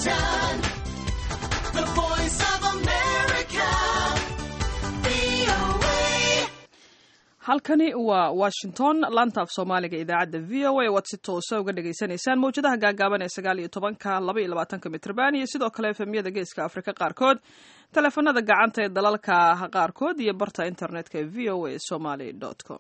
Washington, the voice of America, VOA. halkani waa washington laanta af soomaaliga idaacadda v o a waad si toosa uga dhagaysanaysaan mawjadaha gaagaaban ee 19-22 mitrban iyo sidoo kale efemyada geeska afrika qaarkood taleefanada gacanta ee dalalka qaarkood iyo barta internetka ee v o a somaly com.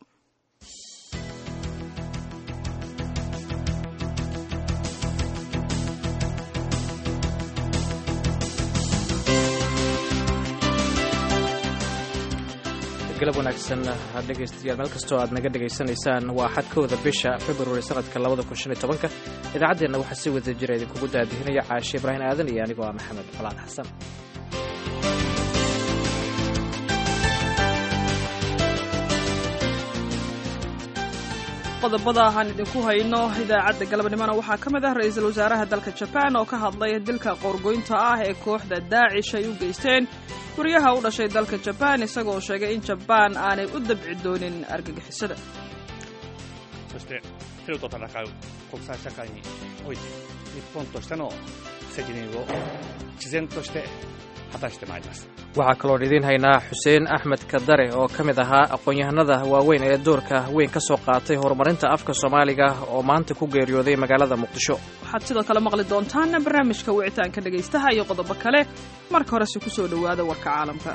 galab wanaagsan dhegaystayaal meel kastoo aad naga dhegaysanaysaan waa xadkooda bisha februari sanadka 2015 idaacaddeenna waxaa si wada jira idinkugu daadihinaya caashe ibraahim aadan iyo anigoo ah maxamed falaan xasan. qodobada aan idinku hayno idaacadda galabnimona waxaa ka mid ah ra-iisul wasaaraha dalka jabaan oo ka hadlay dilka qoorgoynta ah ee kooxda daacish ay u geysteen guryaha u dhashay dalka jabaan isagoo sheegay in jabaan aanay u dabci doonin argagixisada. waxaa kaloo idiin haynaa xuseen axmed kadare oo ka mid ahaa aqoon-yahanada waaweyn ee doorka weyn ka soo qaatay horumarinta afka soomaaliga oo maanta ku geeriyooday magaalada muqdisho. waxaad sidoo kale maqli doontaan barnaamijka wicitaanka dhegaystaha iyo qodobo kale marka horese ku soo dhowaada warka caalamka.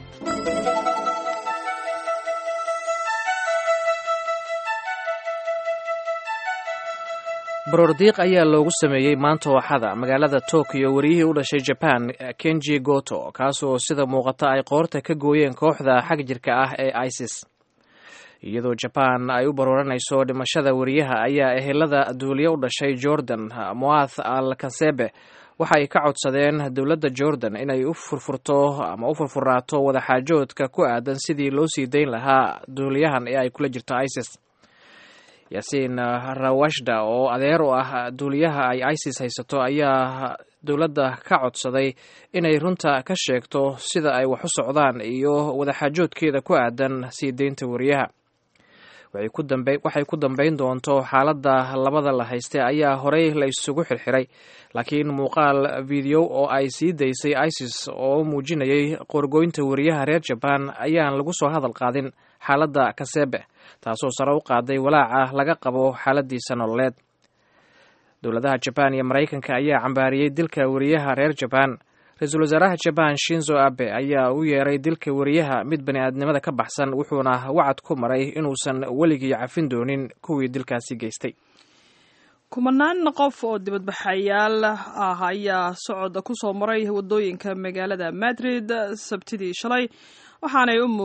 baroordiiq ayaa loogu sameeyey maanta ooxada magaalada Tokyo wariyihii u dhashay Japan Kenji Goto kaasoo sida muuqata ay qoorta ka gooyeen kooxda xag jirka ah ee ISIS. iyadoo Japan ay u barooranayso dhimashada wariyaha ayaa ehelada duuliye u dhashay Jordan Muath al-Kasebe waxa ay ka codsadeen dowladda Jordan inay u furfuraato wadaxaajoodka ku aadan sidii loo sii dayn lahaa duuliyahan ee ay kula jirto ISIS. yaasiin rawashda oo adeer u ah duuliyaha ay ISIS haysato ayaa dowladda ka codsaday inay runta ka sheegto sida ay wax u socdaan iyo wadaxaajoodkeeda ku aadan sii deynta wariyaha. waxay ku dambayn doonto xaaladda labada la hayste ayaa horey la isugu xirxiray laakiin muuqaal video oo ay sii daysay ISIS oo muujinayay qoorgoynta wariyaha reer Japan ayaan lagu soo hadal qaadin xaaladda Kasebe taasoo sare u qaaday walaaca laga qabo xaaladiisa nololeed. dowladaha Japan iyo Mareykanka ayaa cambaariyey dilka wariyaha reer Japan. ra-iisul wasaaraha Japan Shinzo Abe ayaa u yeeray dilka wariyaha mid bani'aadnimada ka baxsan wuxuuna wacad ku maray inuusan weligii cafin doonin kuwii dilkaasi geystay. kumanaan qof oo dibadbaxayaal ah ayaa socod ku soo maray wadooyinka magaalada Madrid sabtidii shalay waxaanay u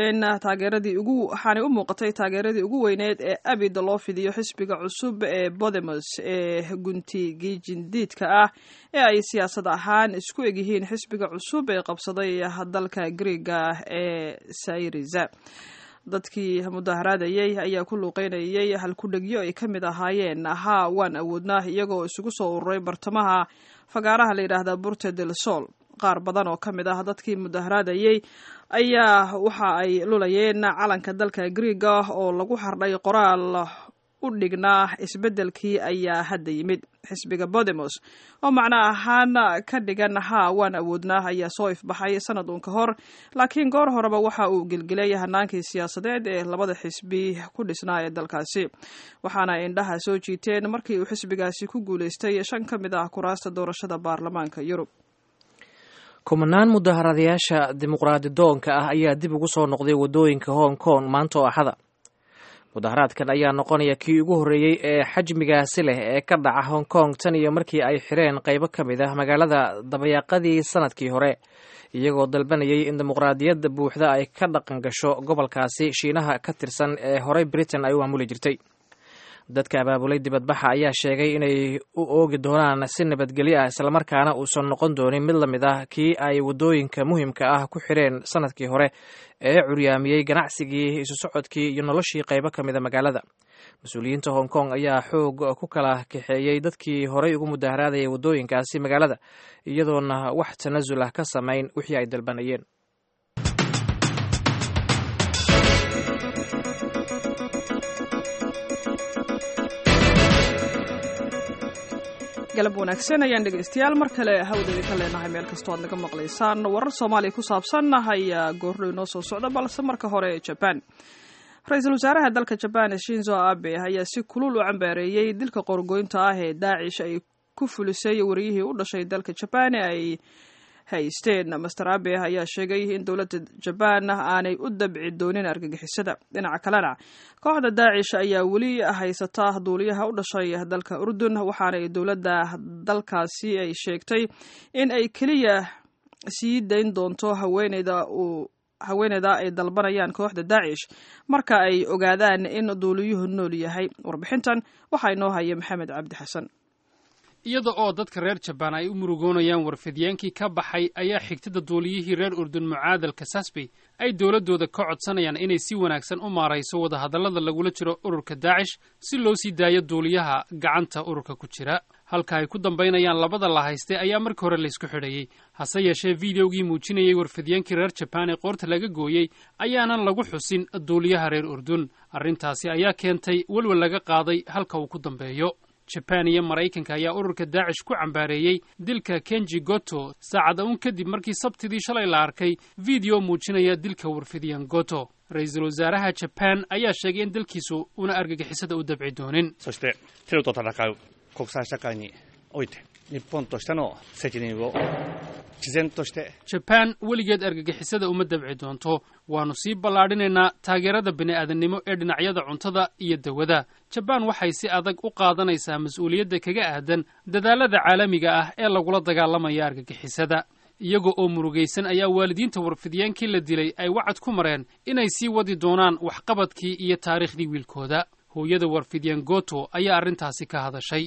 muuqatay taageeradii ugu weyneed ee abid loo fidiyo xisbiga cusub ee Podemos ee gunti gijindiidka ah ee ay siyaasad ahaan isku egyihiin xisbiga cusub ee qabsaday dalka Greega ee Syriza. dadkii mudaharaadayay ayaa ku luuqeynayay halkudhegyo ay ka mid ahaayeen haa waan awoodnaa iyagoo isugu soo ururay bartamaha fagaaraha la yidhaahda Porta del Sol. qaar badan oo ka mid ah dadkii mudaharaadayay ayaa waxa ay lulayeen calanka dalka Greega oo lagu xardhay qoraal u dhignaa isbeddelkii ayaa hadda yimid. xisbiga Podemos oo macno ahaan ka dhigan haa waan awoodnaa ayaa soo ifbaxay sanad uun ka hor laakiin goor horeba waxa uu gelgelay hanaankii siyaasadeed ee labada xisbi ku dhisnaa ee dalkaasi waxaana indhaha soo jiiteen markii uu xisbigaasi ku guulaystay 5 ka mid ah kuraasta doorashada baarlamaanka Yurub. kumanaan mudaharadayaasha dimuqraadi doonka ah ayaa dib ugu soo noqday wadooyinka Hong Kong maanta oo axada. mudaharaadkan ayaa noqonaya kii ugu horreeyey ee xajmigaasi leh ee ka dhaca Hong Kong tan iyo markii ay xireen qaybo ka mid ah magaalada dabayaaqadii sanadkii hore iyagoo dalbanayay in dimuqraadiyadda buuxda ay ka dhaqan gasho gobolkaasi Shiinaha ka tirsan ee horey Britain ay u maamuli jirtay. dadka abaabulay dibadbaxa ayaa sheegay inay u oogi doonaan si nabadgelyo ah islamarkaana uusan noqon doonin mid la mid ah kii ay wadooyinka muhiimka ah ku xireen sanadkii hore ee curyaamiyey ganacsigii isu socodkii iyo noloshii qaybo ka mida magaalada. mas-uuliyiinta Hong Kong ayaa xoog ku kala kaxeeyey dadkii horey ugu mudaharaadayay wadooyinkaasi magaalada iyadoona wax tanasul ah ka samayn wixii ay dalbanayeen. galab wanaagsan ayaan dhegaystayaal mar kale hawdayda ka leenahay meel kastoo aad naga maqlaysaan warar soomaaliya ku saabsan ayaa goordhow inoo soo socda balse marka hore jaban ra-iisul wasaaraha dalka jaban shinzo abe ayaa si kulul u cambaareeyey dilka qorgoynta ah ee daacish ay ku fulisay wariyihii u dhashay dalka jaban ay haysteen master abe ayaa sheegay in dowladda jabaan aanay u dabci doonin argagixisada dhinaca kalena kooxda daacish ayaa weli haysata duuliyaha u dhashay dalka urdun waxaana dowladda dalkaasi ay sheegtay in ay keliya sii dayn doonto haweeneyda ay dalbanayaan kooxda daacish marka ay ogaadaan in duuliyuhu nool yahay warbixintan waxaa inoo haya maxamed cabdi xasan iyada oo dadka reer jabaan ay u murugoonayaan warfidiyaankii ka baxay ayaa xigtada duuliyihii reer urdun mucaadal kasasbi ay dowladdooda ka codsanayaan inay si wanaagsan u maarayso wadahadallada lagula jiro ururka daacish si loo sii daayo duuliyaha gacanta ururka ku jira halka ay ku dambaynayaan labada la haystay ayaa markii hore laysku xidhayey hase yeeshee fideogii muujinayay warfidiyaankii reer jabaan ee qoorta laga gooyey ayaanan lagu xusin duuliyaha reer urdun arrintaasi ayaa keentay welwel laga qaaday halka uu ku dambeeyo jabaan iyo maraykanka ayaa ururka daacish ku cambaareeyey dilka kenji goto saacada un kadib markii sabtidii shalay la arkay video muujinaya dilka warfidiyaan goto ra-iisul wasaaraha jabaan ayaa sheegay in dalkiisu una argagixisada u dabci doonin jabaan weligeed argagixisada uma dabci doonto waannu sii ballaadhinaynaa taageerada bini'aadannimo ee dhinacyada cuntada iyo dawada jabaan waxay si adag u qaadanaysaa mas-uuliyadda kaga aadan dadaallada caalamiga ah ee lagula dagaalamaya argagixisada iyaga oo murugaysan ayaa waalidiinta warfidiyaankii la dilay ay wacad ku mareen inay sii wadi doonaan waxqabadkii iyo taariikhdii wiilkooda hooyada warfidiyaan goto ayaa arrintaasi ka hadashay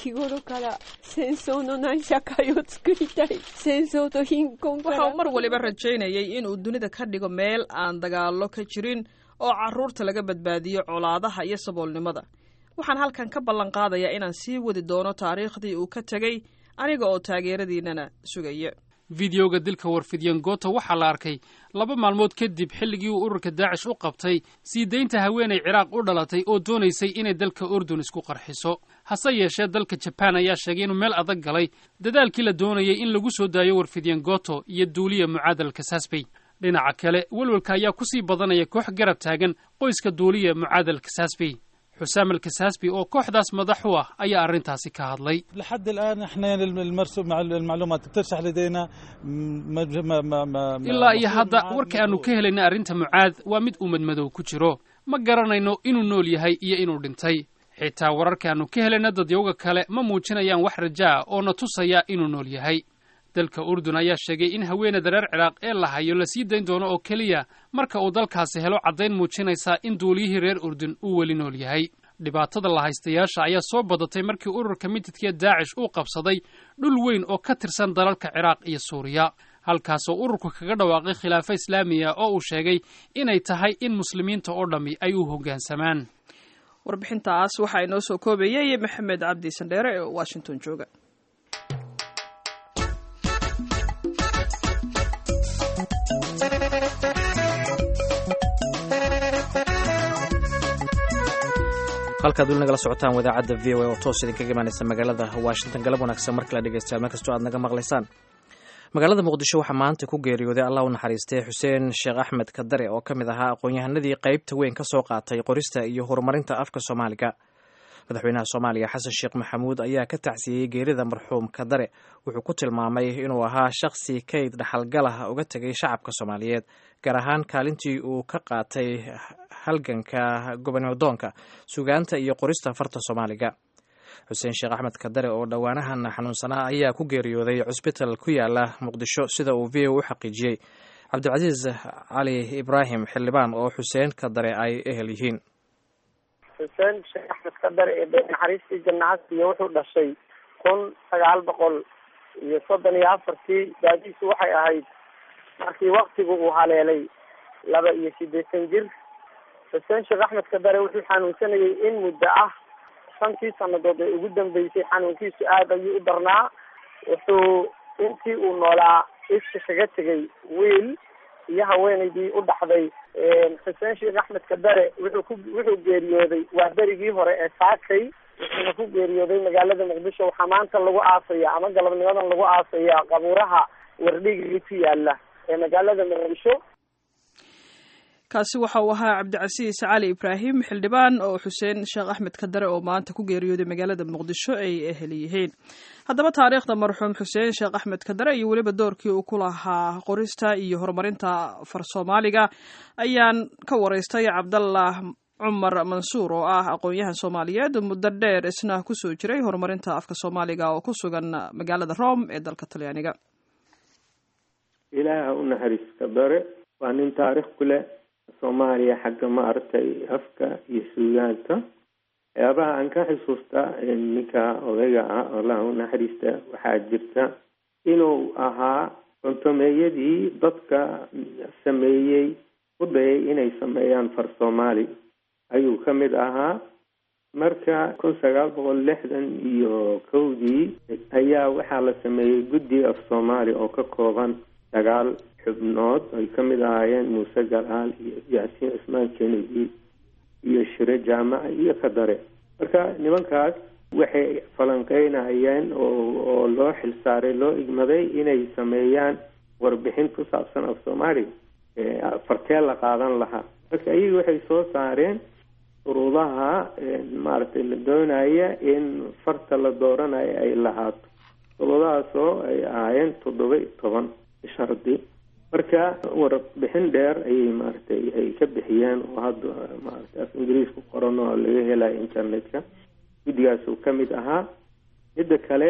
waxau mar waliba rajaynayay inuu dunida ka dhigo meel aan dagaallo ka jirin oo carruurta laga badbaadiyo colaadaha iyo saboolnimada waxaan halkan ka ballan qaadayaa inaan sii wadi doono taariikhdii uu ka tegey aniga oo taageeradiinnana sugaya fideoga dilka warfidiyaan goto waxaa la arkay 2 maalmood kadib xilligii uu ururka daacish u qabtay sii daynta haweenay ciraaq u dhalatay oo doonaysay inay dalka urdun isku qarxiso hase yeeshee dalka jabaan ayaa sheegay inuu meel adag galay dadaalkii la doonayay in lagu soo daayo warfidiyaan goto iyo duuliya mucaadal kasasbi dhinaca kale welwelka ayaa ku sii badanaya koox garab taagan qoyska duuliya mucaadal kasasbi حسام الكساسبي oo kooxdaas madax u ah ayaa arrintaasi ka hadlay لحد الآن احنا المرسوم مع المعلومات بترشح لدينا ilaa iyo hadda warka aanu ka helayna arrinta mucaad waa mid uu madmadow ku jiro ma garanayno inuu nool yahay iyo inuu dhintay xitaa wararka aanu ka helayna dadyowga kale ma muujinayaan wax rajaa oo na tusaya inuu nool yahay dalka urdun ayaa sheegay in haweeneyda reer ciraaq ee la hayo la sii dayn doono oo keliya marka uu dalkaasi helo caddayn muujinaysa in duuliyihii reer urdun uu weli nool yahay dhibaatada la haystayaasha ayaa soo badatay markii ururka mididkee daacish uu qabsaday dhul weyn oo ka tirsan dalalka ciraaq iyo suuriya halkaasoo ururku kaga dhawaaqay khilaafo islaamiya oo uu sheegay inay tahay in muslimiinta oo dhammi ay u hoggaansamaan warbixintaas waxaa inoo soo koobayay maxamed cabdi sandheere ee washington jooga halkaad weli nagala socotaan wadaacadda v o a oo toos idinkaga imaanaysa magaalada washington galab wanaagsan mar kale dhegeystayaal meel kastoo aad naga maqlaysaan magaalada muqdisho waxaa maanta ku geeriyooday allah u naxariistay xuseen sheekh axmed kadare oo ka mid ahaa aqoon-yahanadii qaybta weyn ka soo qaatay qorista iyo horumarinta afka soomaaliga madaxweynaha soomaaliya xasan sheekh maxamuud ayaa ka tacsiyeyey geerida marxuum kadare wuxuu ku tilmaamay inuu ahaa shakhsi kayd dhaxalgalah uga tegay shacabka soomaaliyeed gaar ahaan kaalintii uu ka qaatay halganka gobonimodoonka sugaanta iyo qorista farta soomaaliga xuseen sheekh axmed kadare oo dhowaanahan xanuunsanaa ayaa ku geeriyooday cusbital ku yaala muqdisho sida uu v o u xaqiijiyey cabdilcasiis cali ibraahim xildhibaan oo xuseen kadare ay ehel yihiin xuseen sheekh axmed kadare ee naxariistii janacasiyo wuxuu dhashay 1934 daadiisu waxay ahayd markii waktigu uu haleelay 82 jir xuseen sheekh axmed kadare wuxuu xanuunsanayay in muddo ah 5 sannadood ee ugu dambeysay xanuunkiisu aad ayuu u darnaa wuxuu intii uu noolaa iska kaga tegay wiil iyo haweenaydii u dhaxday xuseen sheekh axmed kadare wuxuu geeriyooday waa berigii hore ee saakay wuxuuna ku geeriyooday magaalada muqdisho. waxaa maanta lagu aasaya ama galabnimadan lagu aasaya qabuuraha wardhiga ku yaala ee magaalada muqdisho. kaasi waxa uu ahaa cabdicasiis cali ibraahim xildhibaan oo xuseen sheekh axmed kadare oo maanta ku geeriyooday magaalada muqdisho ay ehel yihiin. haddaba taariikhda marxuum xuseen sheekh axmed kadare iyo weliba doorkii uu ku lahaa qorista iyo horumarinta far soomaaliga ayaan ka waraystay cabdallah cumar mansuur oo ah aqoon-yahan soomaaliyeed muddo dheer isna kusoo jiray horumarinta afka soomaaliga oo ku sugan magaalada Rome ee dalka Talyaaniga. ilaaha u naxariis kadare waa nin taariikh ku leh Soomaaliya xagga maartay afka iyo suugaanta. waxyaabaha aan ka xusuusta ninka odayga ah Allah u naxariista waxaa jirta inuu ahaa kontomeeyadii dadka sameeyey u dayay inay sameeyaan far Soomaali ayuu ka mid ahaa. marka 1961 ayaa waxaa la sameeyey guddi af Soomaali oo ka kooban 9 xubnood ay ka mid ahaayeen Muuse Galaal iyo Yaasiin Ismaan Kennedy iyo Shire Jaamac iyo Kadare. marka nimankaas waxay falanqeynayeen oo loo xilsaaray loo igmaday inay sameeyaan warbixin ku saabsan af Soomaali farteel la qaadan lahaa. marka iyagu waxay soo saareen shuruudaha maaragtay la doonaya in farta la dooranayo ay lahaato. shuruudahaasoo ay ahaayeen 17 shardi. marka warbixin dheer ayay maaragtay ay ka bixiyeen oo hadda maaragtay af Ingiriis ku qoran oo laga helayo internetka. guddigaas uu ka mid ahaa. midda kale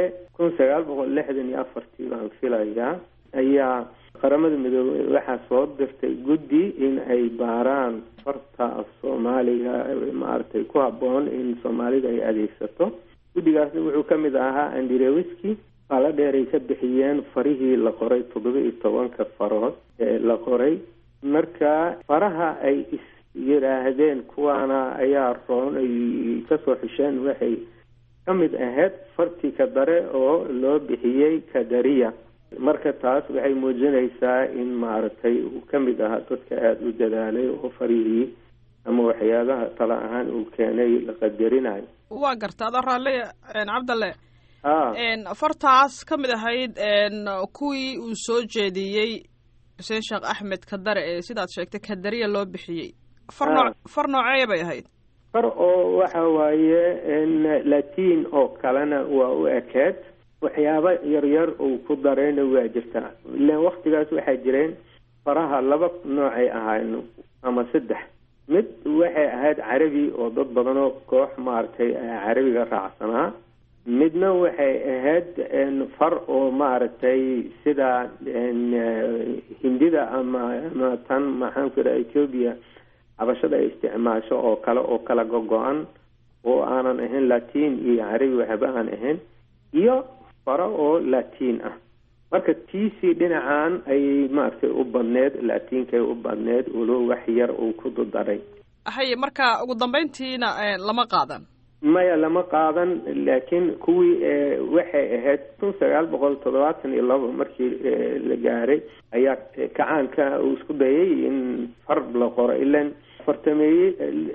1964 baan filayaa ayaa qaramada midoobay waxaa soo dirtay guddi in ay baaraan farta af Soomaaliga maaragtay ku habboon in Soomaalida ay adeegsato. guddigaasna wuxuu ka mid ahaa Andrewiski. qala dheer ay ka bixiyeen farihii la qoray 17 farood ee la qoray. marka faraha ay yiraahdeen kuwaana ayaa roon ay ka soo xisheen waxay ka mid ahayd fartii Kadare oo loo bixiyey Kadariya. marka taas waxay muujinaysaa in maaragtay uu ka mid ahaa dadka aada u dadaalay oo farihii ama waxyaabaha tala ahaan uu keenay la qadarinayo. waa gartaa adoo raalle cabdalle fartaas ka mid ahayd kuwii uu soo jeediyey xuseen sheekh axmed kadare ee sidaad sheegtay Kadariya loo bixiyey. far noocee bay ahayd? far oo waxa waaye Latin oo kalena waa u ekeed. waxyaaba yaryar uu ku darayna waa jirtaa. ilaan waqtigaas waxaa jireen faraha 2 noocay ahaayeen ama 3. mid waxay ahayd carabi oo dad badan oo koox maaragtay carabiga raacsanaa. midna waxay ahayd far oo maaragtay sida hindida ama tan maxaan ku dhahay Ethiopia habashada ay isticmaasho oo kala go'an oo aanan ahayn Latin iyo carabi waxba aan ahayn iyo fara oo Latin ah. marka tiisi dhinacaan ay maaragtay u badneed Latinka u badneed oo wax yar uu ku daray. marka ugu dambeyntiina lama qaadan. maya lama qaadan laakiin kuwii waxay ahayd 1972 markii la gaaray ayaa kacaanka uu isku dayay in far la qoro. ilaan fartameeyey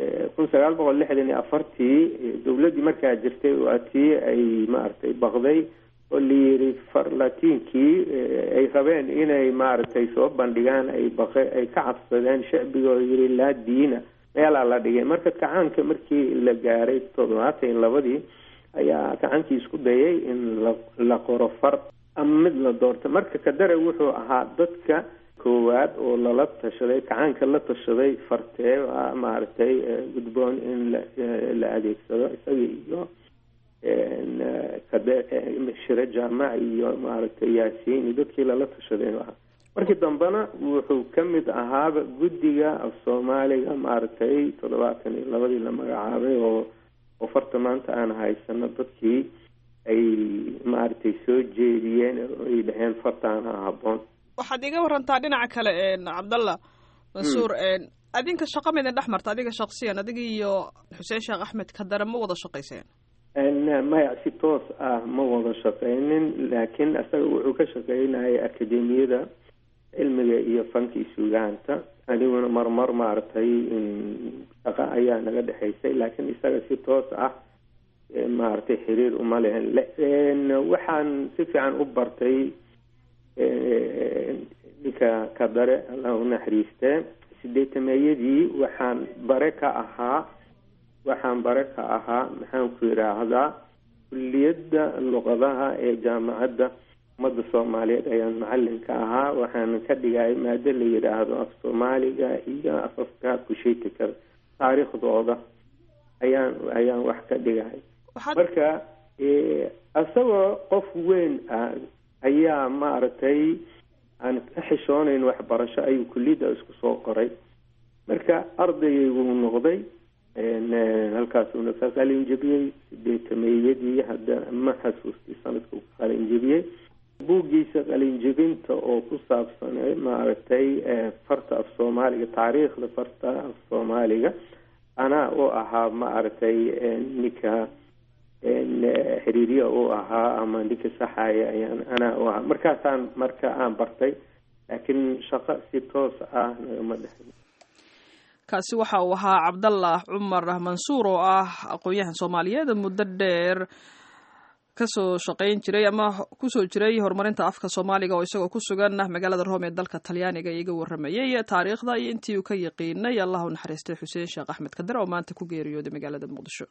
1964 dawladdii markaa jirtay waa tii ay maaragtay baqday oo la yiri far Latinkii ay rabeen inay maaragtay soo bandhigaan ay ka cabsadeen shacbigooda yiri laa diina meelaa la dhigay. marka kacaanka markii la gaaray 72 ayaa kacaankii isku dayay in la qoro far ama mid la doorto. marka Kadare wuxuu ahaa dadka koowaad oo lala tashaday kacaanka la tashaday fartee maaragtay gudboon in la adeegsado isaga iyo Shire Jaamac iyo maaragtay Yaasiin dadkii lala tashaday. markii dambana wuxuu ka mid ahaa guddiga af Soomaaliga maaragtay 72 la magacaabay oo farta maanta aan haysano dadkii ay maaragtay soo jeediyeen oo ay dhaheen fartaan habboon. waxaad iga warantaa dhinaca kale cabdallah mansuur adinka shaqo midin dhex marta adiga shakhsiyan adiga iyo xuseen sheekh axmed kadare ma wada shaqayseen? maya si toos ah ma wada shaqaynin laakiin asaga wuxuu ka shaqaynayay akademiyada cilmiga iyo fanka iyo suugaanta. aniguna marmar maaragtay shaqo ayaa naga dhexaysay laakiin isaga si toos ah maaragtay xiriir uma lehen. waxaan si fiican u bartay ninka Kadare Allah u naxariistee 80-meeyadii waxaan bare ka ahaa maxaan ku yiraahdaa kulliyadda luqadaha ee jaamacadda ummadda Soomaaliyeed ayaan macallin ka ahaa. waxaan ka dhigay maado la yiraahdo af Soomaaliga iyo afafka kusheekada taariikhdooda ayaan wax ka dhigay. marka asagoo qof weyn ah ayaa maaragtay aan ka xishoonayn waxbarasho ayuu kulliyadda isku soo qoray. marka ardaygu noqday halkaasuna ka qalin jabiyey 80-meeyadii. hadda ma xasuusti sanadka uu qalin jabiyey. buuggiisa qalin jabinta oo ku saabsan maaragtay farta af Soomaaliga, taariikhda farta af Soomaaliga, anaa u ahaa maaragtay ninka xiriiriya u ahaa ama ninka saxaya ayaan anaa u ahaa. marka aan bartay, laakiin shaqo si toos ah ma dhexin. kaasi waxa uu ahaa Cabdallah Cumar Mansuur oo ah aqoonyahan Soomaaliyeed muddo dheer kasoo shaqayn jiray ama kusoo jiray horumarinta afka Soomaaliga oo isagoo ku sugan magaalada Rome ee dalka Talyaaniga iyaga waramayay taariikhda iyo intii uu ka yaqiinay. Allah u naxariistay Xuseen Sheekh Axmed Kadare oo maanta ku geeriyooday magaalada Muqdisho.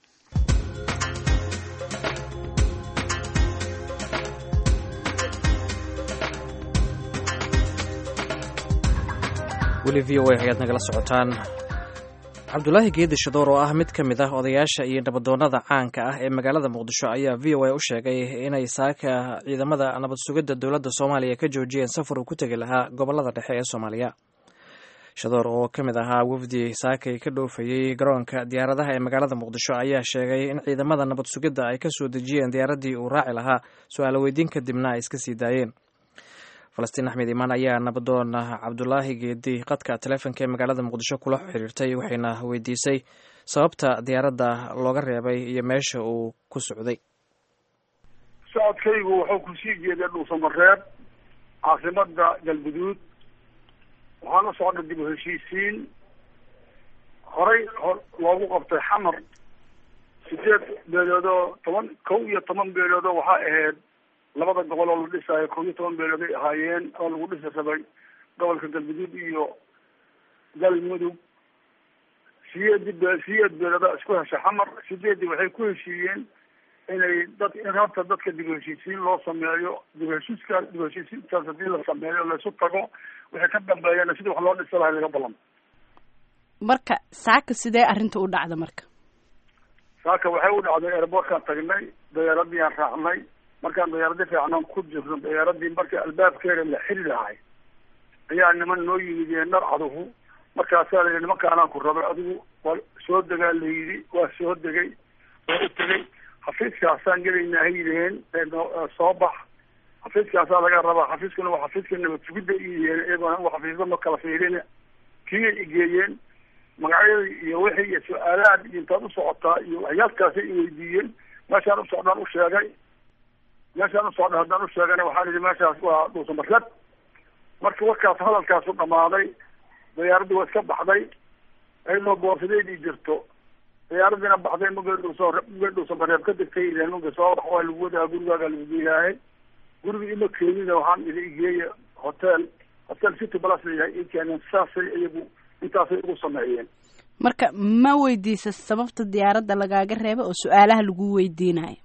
weli v o a ayaad nagala socotaan. cabdulaahi geedi shadoor oo ah mid ka mid ah odayaasha iyo nabadoonnada caanka ah ee magaalada muqdisho ayaa v o a u sheegay inay saaka ciidamada nabad sugidda dowladda Soomaaliya ka joojiyeen safar uu ku tegi lahaa gobollada dhexe ee Soomaaliya. shadoor oo ka mid ahaa wafdi saakay ka dhoofayey garoonka diyaaradaha ee magaalada muqdisho ayaa sheegay in ciidamada nabad sugidda ay ka soo dejiyeen diyaaraddii uu raaci lahaa su-aalo weydiin kadibna ay iska sii daayeen. falastiin axmed imaan ayaa nabadoon cabdulaahi geedi qadka taleefonka ee magaalada muqdisho kula xiriirtay, waxayna weydiisay sababta diyaaradda looga reebay iyo meesha uu ku socday. socodkaygu wuxuu kusii jeeday dhuusamareeb, caasimada galguduud. waxaan u socday dib u heshiisiin horey loogu qabtay xamar 8 beeloodoo 11 beeloodoo waxaa ahayd labada gobol oo la dhisaayo 11 beelood ay ahaayeen oo lagu dhisi rabay gobolka galguduud iyo galmudug. 8 beelooda isku hesha xamar. 8 waxay ku heshiiyeen inay dadka dib u heshiisiin loo sameeyo. dib u heshiisiintaas hadii la sameeyo laysu tago waxay ka dambeeyeen sidii wax loo dhisi lahaa laga ballan. marka saaka sidee arrinta u dhacda? marka saaka waxay u dhacday airportkaan tagnay, diyaaradii aan raacnay. markaan diyaaradii fiicnaan ku jirno, diyaaradii marka albaabkeeda la xiri lahay ayaa niman noo yimid nar caduhu. markaasaa la yidhi nimankaanaan ku rabay, adigu waa soo degaa la yidhi. waa soo degay, waa u tegay. xafiiskaasaan gelaynaa hay yidhaheen, soo bax xafiiskaasaa laga rabaa. xafiiskuna waa xafiiska nabad sugidda iyeen, iyagoona u xafiisda ma kala fiirin. kiyay igeeyeen magacyada iyo wixii iyo su-aalaad iyo intaad u socotaa iyo waxyaalkaasay iweydiiyeen. meeshaan u socdaan u sheegay. haddaan u sheegana waxaan yidhi meeshaas waa dhuusamareeb. marka warkaas hadalkaasu dhamaaday. diyaaradii waa iska baxday ayadoo boorsadeedii jirto. diyaaradiina baxday mugay dhuusamareeb ka degtay ileen muga soo bax waa lagu wadaa gurigaagaa lagu geeyaahay. gurigii ima keenina waxaan idhi igeeya hotel city plus layahay i keeneen. saasay iyagu intaasay ugu sameeyeen. marka ma weydiisa sababta diyaaradda lagaaga reebay oo su-aalaha lagu weydiinayo?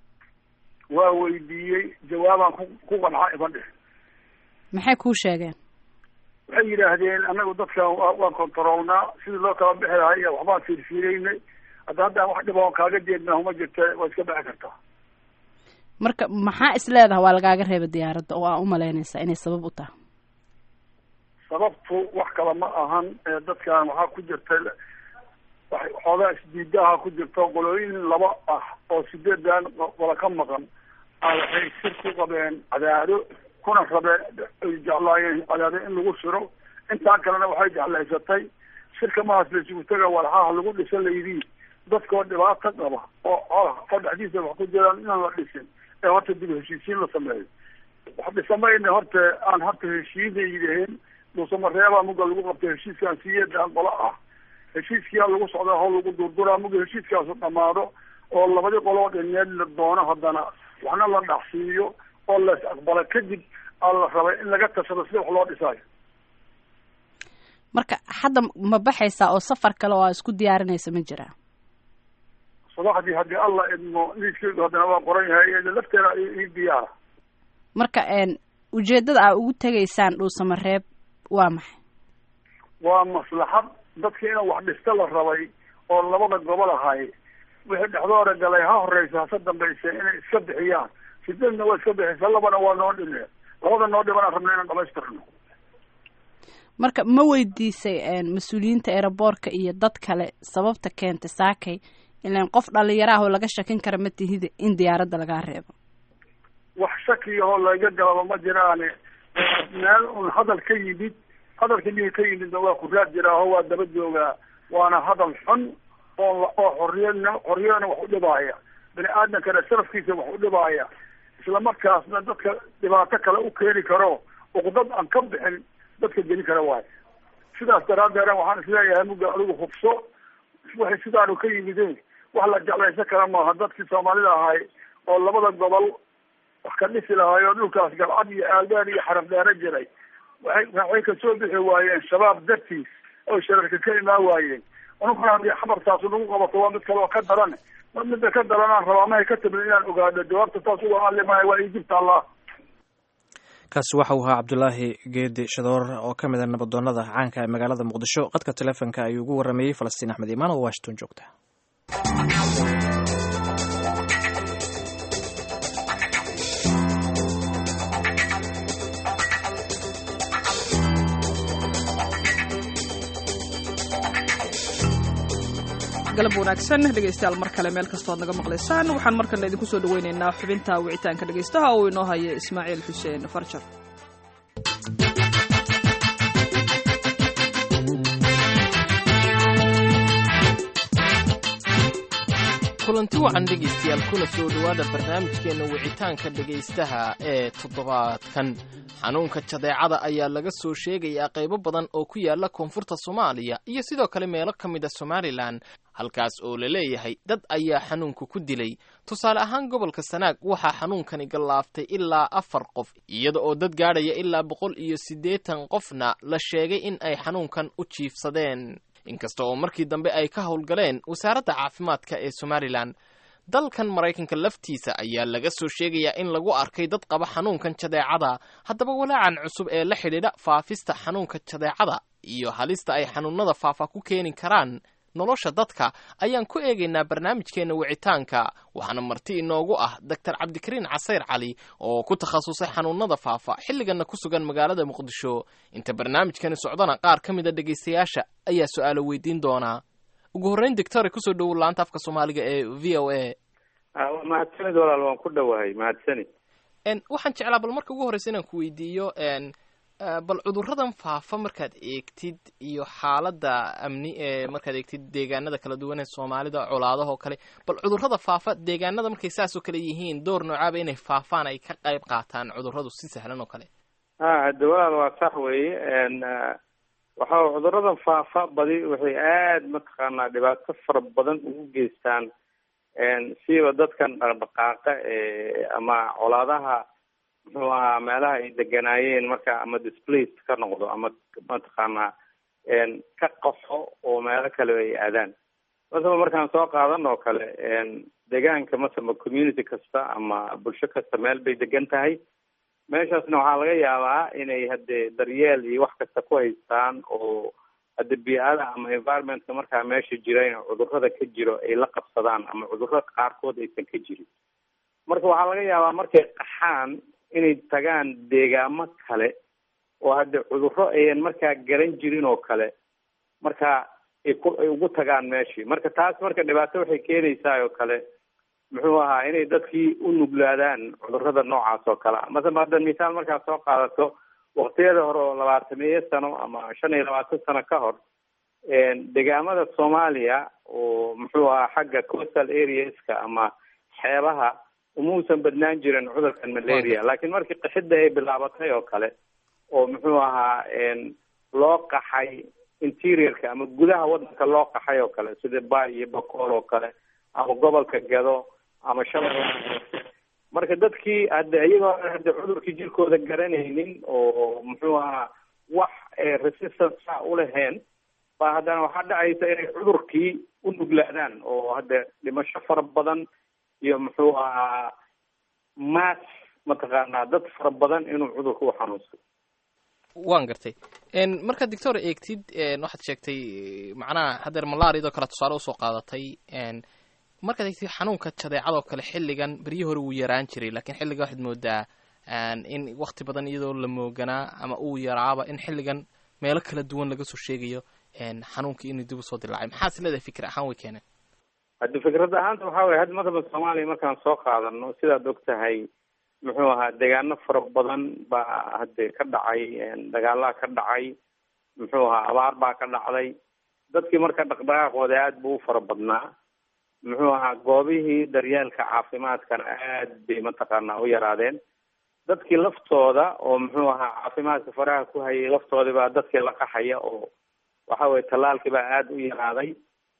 waa weydiiyey, jawaabaan ku qancaa iban dheh. maxay kuu sheegeen? waxay yidhaahdeen anagu dadkan waan kontaroolnaa, sidii loo kala bixi lahay iyo waxbaan fiirfiiraynay. haddaan wax dhib oon kaaga jeednaa uma jirta, waa iska bixi kartaa. marka maxaa is leedaha waa lagaaga reebay diyaaradda oo aa umalaynaysaa inay sabab u tahay? sababtu wax kale ma ahan. dadkan waxaa ku jirta xoogaa isdiidaha ku jirta qolooyin laba ah oo 8 qola ka maqan waxay sir ku qabeen cadaado, kuna rabeen ay jeclaayeen cadaado in lagu shiro. intaan kalena waxay jeclaysatay shirka mahaas la isugu taga walxaha lagu dhisa laydii dadkoo dhibaato qaba oo dhexdiisa wax ku jiraan inaan la dhisin ee horta dib heshiisiin la sameeyo. wax dhisamayna horta aan heshiinay yidhaheen. dhuusamareebaa muga lagu qabtay heshiiskaan 8 qola ah. heshiiskiyaa lagu socdaa hoo lagu durduraa. muga heshiiskaasu dhamaado oo labadii qoloo dhineed la doono haddana waxna la dhacsiiyo oo la is aqbala kadib aa la rabay in laga tashado sida wax loo dhisaayo. marka hadda ma baxaysaa oo safar kale oo aa isku diyaarinaysa ma jiraa? subaxdii haddii alla idmo liiskeedu haddana waa qoran yahay iyada lafteeda ii diyaara. marka ujeedada aa ugu tegaysaan Dhuusamareeb waa maxay? waa maslaxad dadka in wax dhista la rabay oo labada gobol ahay wixii dhexdooda galay ha horeysa hase dambaysa inay iska bixiyaan. siddeedna waa iska bixisa, labana waa noo dhimeen. labada noo dhiman aan rabna inaan dhamaystirno. marka ma weydiisay mas-uuliyiinta eeraboorka iyo dad kale sababta keentay saakay ilaan qof dhalinyaro ah oo laga shakin kara ma tihid in diyaaradda lagaa reebo? wax shakiyahoo laga galaba ma jiraane meel un hadal ka yimid, hadalka nihi ka yimidna waa ku raad jiraa oo waa daba joogaa. waana hadal xun oo xorriyana wax u dhibaaya, bini aadamkana sharafkiisa wax u dhibaaya, isla markaasna dadka dhibaato kale u keeni karo uqdad aan ka bixin dadka geli kara waayo. sidaas daraaddeed waxaan isleeyahay mugga adigu hubso waxay sidaanu ka yimideen wax la jeclaysan kara maaha. dadkii Soomaalida ahay oo labada gobol wax ka dhisi lahaay oo dhulkaas galcad iyo aalbaan iyo xaraf dheere jiray waxay ka soo bixi waayeen shabaab dartiis oo shararka ka imaan waayeen. unuguna haddii xabartaas nagu qabato waa mid kale oo ka daran. midda ka daranaan rabaa mahay ka timid inaan ogaado jawaabta taas uga hadlimahay waa Egypt allah. kaasi waxa uu ahaa Cabdulaahi Geedi Shadoor oo ka mid ah nabadoonnada caanka ee magaalada Muqdisho. qadka telefoonka ayuu ugu waramayay Falastiin Axmed Imaan oo Washington joogta. galab wanaagsan dhegeystayaal mar kale meel kastoo aad naga maqlaysaan. waxaan markana idinku soo dhaweynaynaa xubinta wicitaanka dhegeystaha oo inoo haya Ismaaciil Xuseen Farjar. kulanti wacan dhegaystayaal kuna soo dhowaada barnaamijkeenna wicitaanka dhegaystaha ee toddobaadkan. xanuunka jadeecada ayaa laga soo sheegayaa qaybo badan oo ku yaala koonfurta Soomaaliya iyo sidoo kale meelo ka mid ah Somaliland, halkaas oo la leeyahay dad ayaa xanuunku ku dilay. tusaale ahaan gobolka Sanaag waxaa xanuunkani galaaftay ilaa 4 qof, iyada oo dad gaadhaya ilaa 180 qofna la sheegay in ay xanuunkan u jiifsadeen, inkasta oo markii dambe ay ka howlgaleen wasaaradda caafimaadka ee Somaliland. dalkan Maraykanka laftiisa ayaa laga soo sheegayaa in lagu arkay dad qaba xanuunkan jadeecada. haddaba walaacan cusub ee la xidhiidha faafista xanuunka jadeecada iyo halista ay xanuunada faafa ku keeni karaan nolosha dadka ayaan ku eegaynaa barnaamijkeena wicitaanka. waxaana marti inoogu ah Dr. Cabdikariin Casayr Cali oo ku takhasusay xanuunada faafa, xilligana ku sugan magaalada Muqdisho. inta barnaamijkani socdana qaar ka mid ah dhegaystayaasha ayaa su'aalo weydiin doona. ugu horreyn doctor ku soo dhow laanta afka Soomaaliga ee VOA. mahadsanid walaal, waan ku dhowahay. mahadsanid. waxaan jeclaa bal marka ugu horreysa inaan ku weydiiyo bal cudurradan faafa markaad eegtid iyo xaaladda amni ee markaad eegtid deegaanada kala duwan ee Soomaalida, colaadaha oo kale, bal cudurrada faafa deegaanada markay saas oo kale yihiin door noocaaba inay faafaan ay ka qayb qaataan cudurradu si sahlan oo kale? hadda walaal waa sax weeye. waxa cudurradan faafa badi waxay aada mataqaanaa dhibaato fara badan ugu geystaan siiba dadkan dhaqdhaqaaqa ama colaadaha muxuu ahaa meelaha ay deganaayeen marka ama displaced ka noqdo ama mataqaanaa ka qaxo oo meelo kale ay aadaan. masaba markaan soo qaadan oo kale deegaanka masaba community kasta ama bulsho kasta meel bay degan tahay. meeshaasna waxaa laga yaabaa inay hadde daryeel iyo wax kasta ku haystaan oo hadde bii'ada ama environmentka markaa meesha jira in cudurrada ka jiro ay la qabsadaan ama cudurrada qaarkood aysan ka jirin. marka waxaa laga yaabaa markay qaxaan inay tagaan deegaamo kale oo hadde cudurro ayan markaa garan jirin oo kale markaa ay ugu tagaan meeshii. marka taas marka dhibaato waxay keenaysaa oo kale muxuu ahaa inay dadkii u nuglaadaan cudurrada noocaas oo kale ah. masaba hadda misaal markaad soo qaadato waqtiyada hore oo 20 sano ama 25 sano ka hor deegaamada Soomaaliya oo muxuu ahaa xagga coastal areaska ama xeebaha umuusan badnaan jirin cudurkan malaria, laakiin markii qaxidda ay bilaabatay oo kale oo muxuu ahaa loo qaxay interiorka ama gudaha waddanka loo qaxay oo kale sida Bay iyo Bakool oo kale ama gobolka Gado ama Shabeellaha marka dadkii iyagoo hadda cudurkii jirkooda garanaynin oo muxuu ahaa wax resistance u lahayn baa haddana waxaa dhacaysa inay cudurkii u nuglaadaan oo hadda dhimasho fara badan iyo muxuu ahaa mass mataqaanaa dad fara badan inuu cudurka u xanuunsado. waan gartay marka doctor eegtid waxaad sheegtay macnaha hadeer malaariyadoo kale tusaale usoo qaadatay markaad eegtid xanuunka jadeecadoo kale xilligan beryihii hore wuu yaraan jiray laakiin xilliga waxaad moodaa in wakti badan iyadoo la mooganaa ama uu yaraaba in xilligan meelo kala duwan laga soo sheegayo xanuunkii inuu dib usoo dilaacay maxaad leedahay fikir ahaan way keeneen hadda fikrad ahaanta waxaa waye hadda mathalan Soomaaliya markaan soo qaadano sidaad og tahay muxuu ahaa deegaano fara badan baa hadda ka dhacay dagaalaa ka dhacay muxuu ahaa abaar baa ka dhacday dadkii marka dhaqdhaqaaqooda aad buu u fara badnaa muxuu ahaa goobihii daryeelka caafimaadkana aad bay mataqaanaa u yaraadeen dadkii laftooda oo muxuu ahaa caafimaadka faraha ku hayay laftoodii baa dadkii la qaxaya oo waxa weye tallaalkii baa aad u yaraaday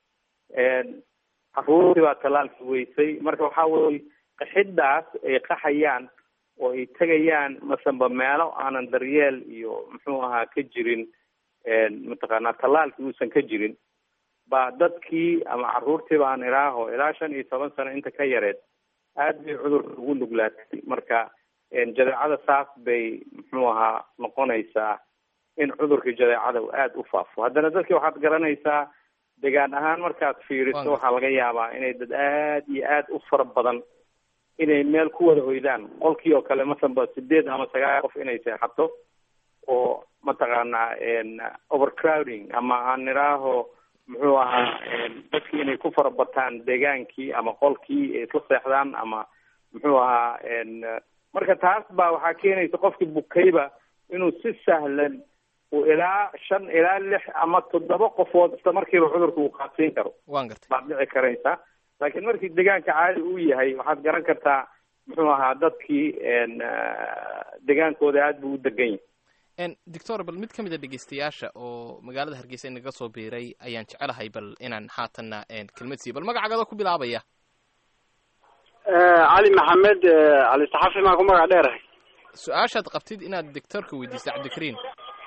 caruurtii baa tallaalkii weysay marka waxaa weye qaxidaas ay qaxayaan oo ay tegayaan masanba meelo aanan daryeel iyo muxuu ahaa ka jirin mataqaanaa tallaalkii uusan ka jirin baa dadkii ama caruurtii baan ilaaho ilaa 15 sano inta ka yareed aad bay cudurka ugu nuglaatay marka jadeecada saas bay muxuu ahaa noqonaysaa in cudurkii jadeecada uu aad u faafo haddana dadkii waxaad garanaysaa deegaan ahaan markaad fiiriso waxaa laga yaabaa inay dad aad iyo aad u fara badan inay meel ku wada hoydaan qolkii oo kale masanba 8 ama 9 qof inay seexato oo mataqaanaa overcrowding ama aan niraaho muxuu ahaa dadkii inay ku fara bataan deegaankii ama qolkii ay isla seexdaan ama muxuu ahaa marka taas baa waxaa keenaysa qofkii bukayba inuu si sahlan uu ilaa 5 ilaa 6 ama 7 qofood isla markiiba cudurka uu qaadsiin karo waan gartay baad dhici karaysa laakiin markii deegaanka caadi uu yahay waxaad garan kartaa muxuu ahaa dadkii deegaankooda aad buu u degan yahay doctor bal mid ka mid a dhegeystayaasha oo magaalada Hargeysa inaga soo biiray ayaan jecelahay bal inaan haatanna kelmad siiyo bal magacaaga ku bilaabaya cali maxamed cali saxafi ma ku magac dheerahay su-aashaad qabtid inaad doctorka weydiiso cabdikariin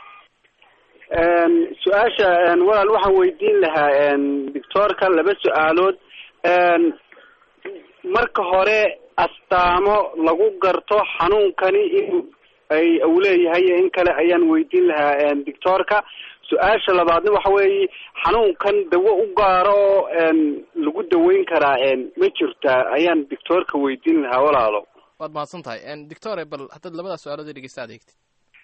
su-aasha walaal waxaan weydiin lahaa doctorka laba su-aalood marka hore astaamo lagu garto xanuunkani in ay uu leeyahay in kale ayaan weydiin lahaa doctorka su-aasha labaadna waxa weeye xanuunkan dawo u gaaro oo lagu daweyn karaa ma jirtaa ayaan doctorka weydiin lahaa walaalo waad mahadsan tahay doctore bal haddaad labadaas su-aalood ee dhegeysta adeegtid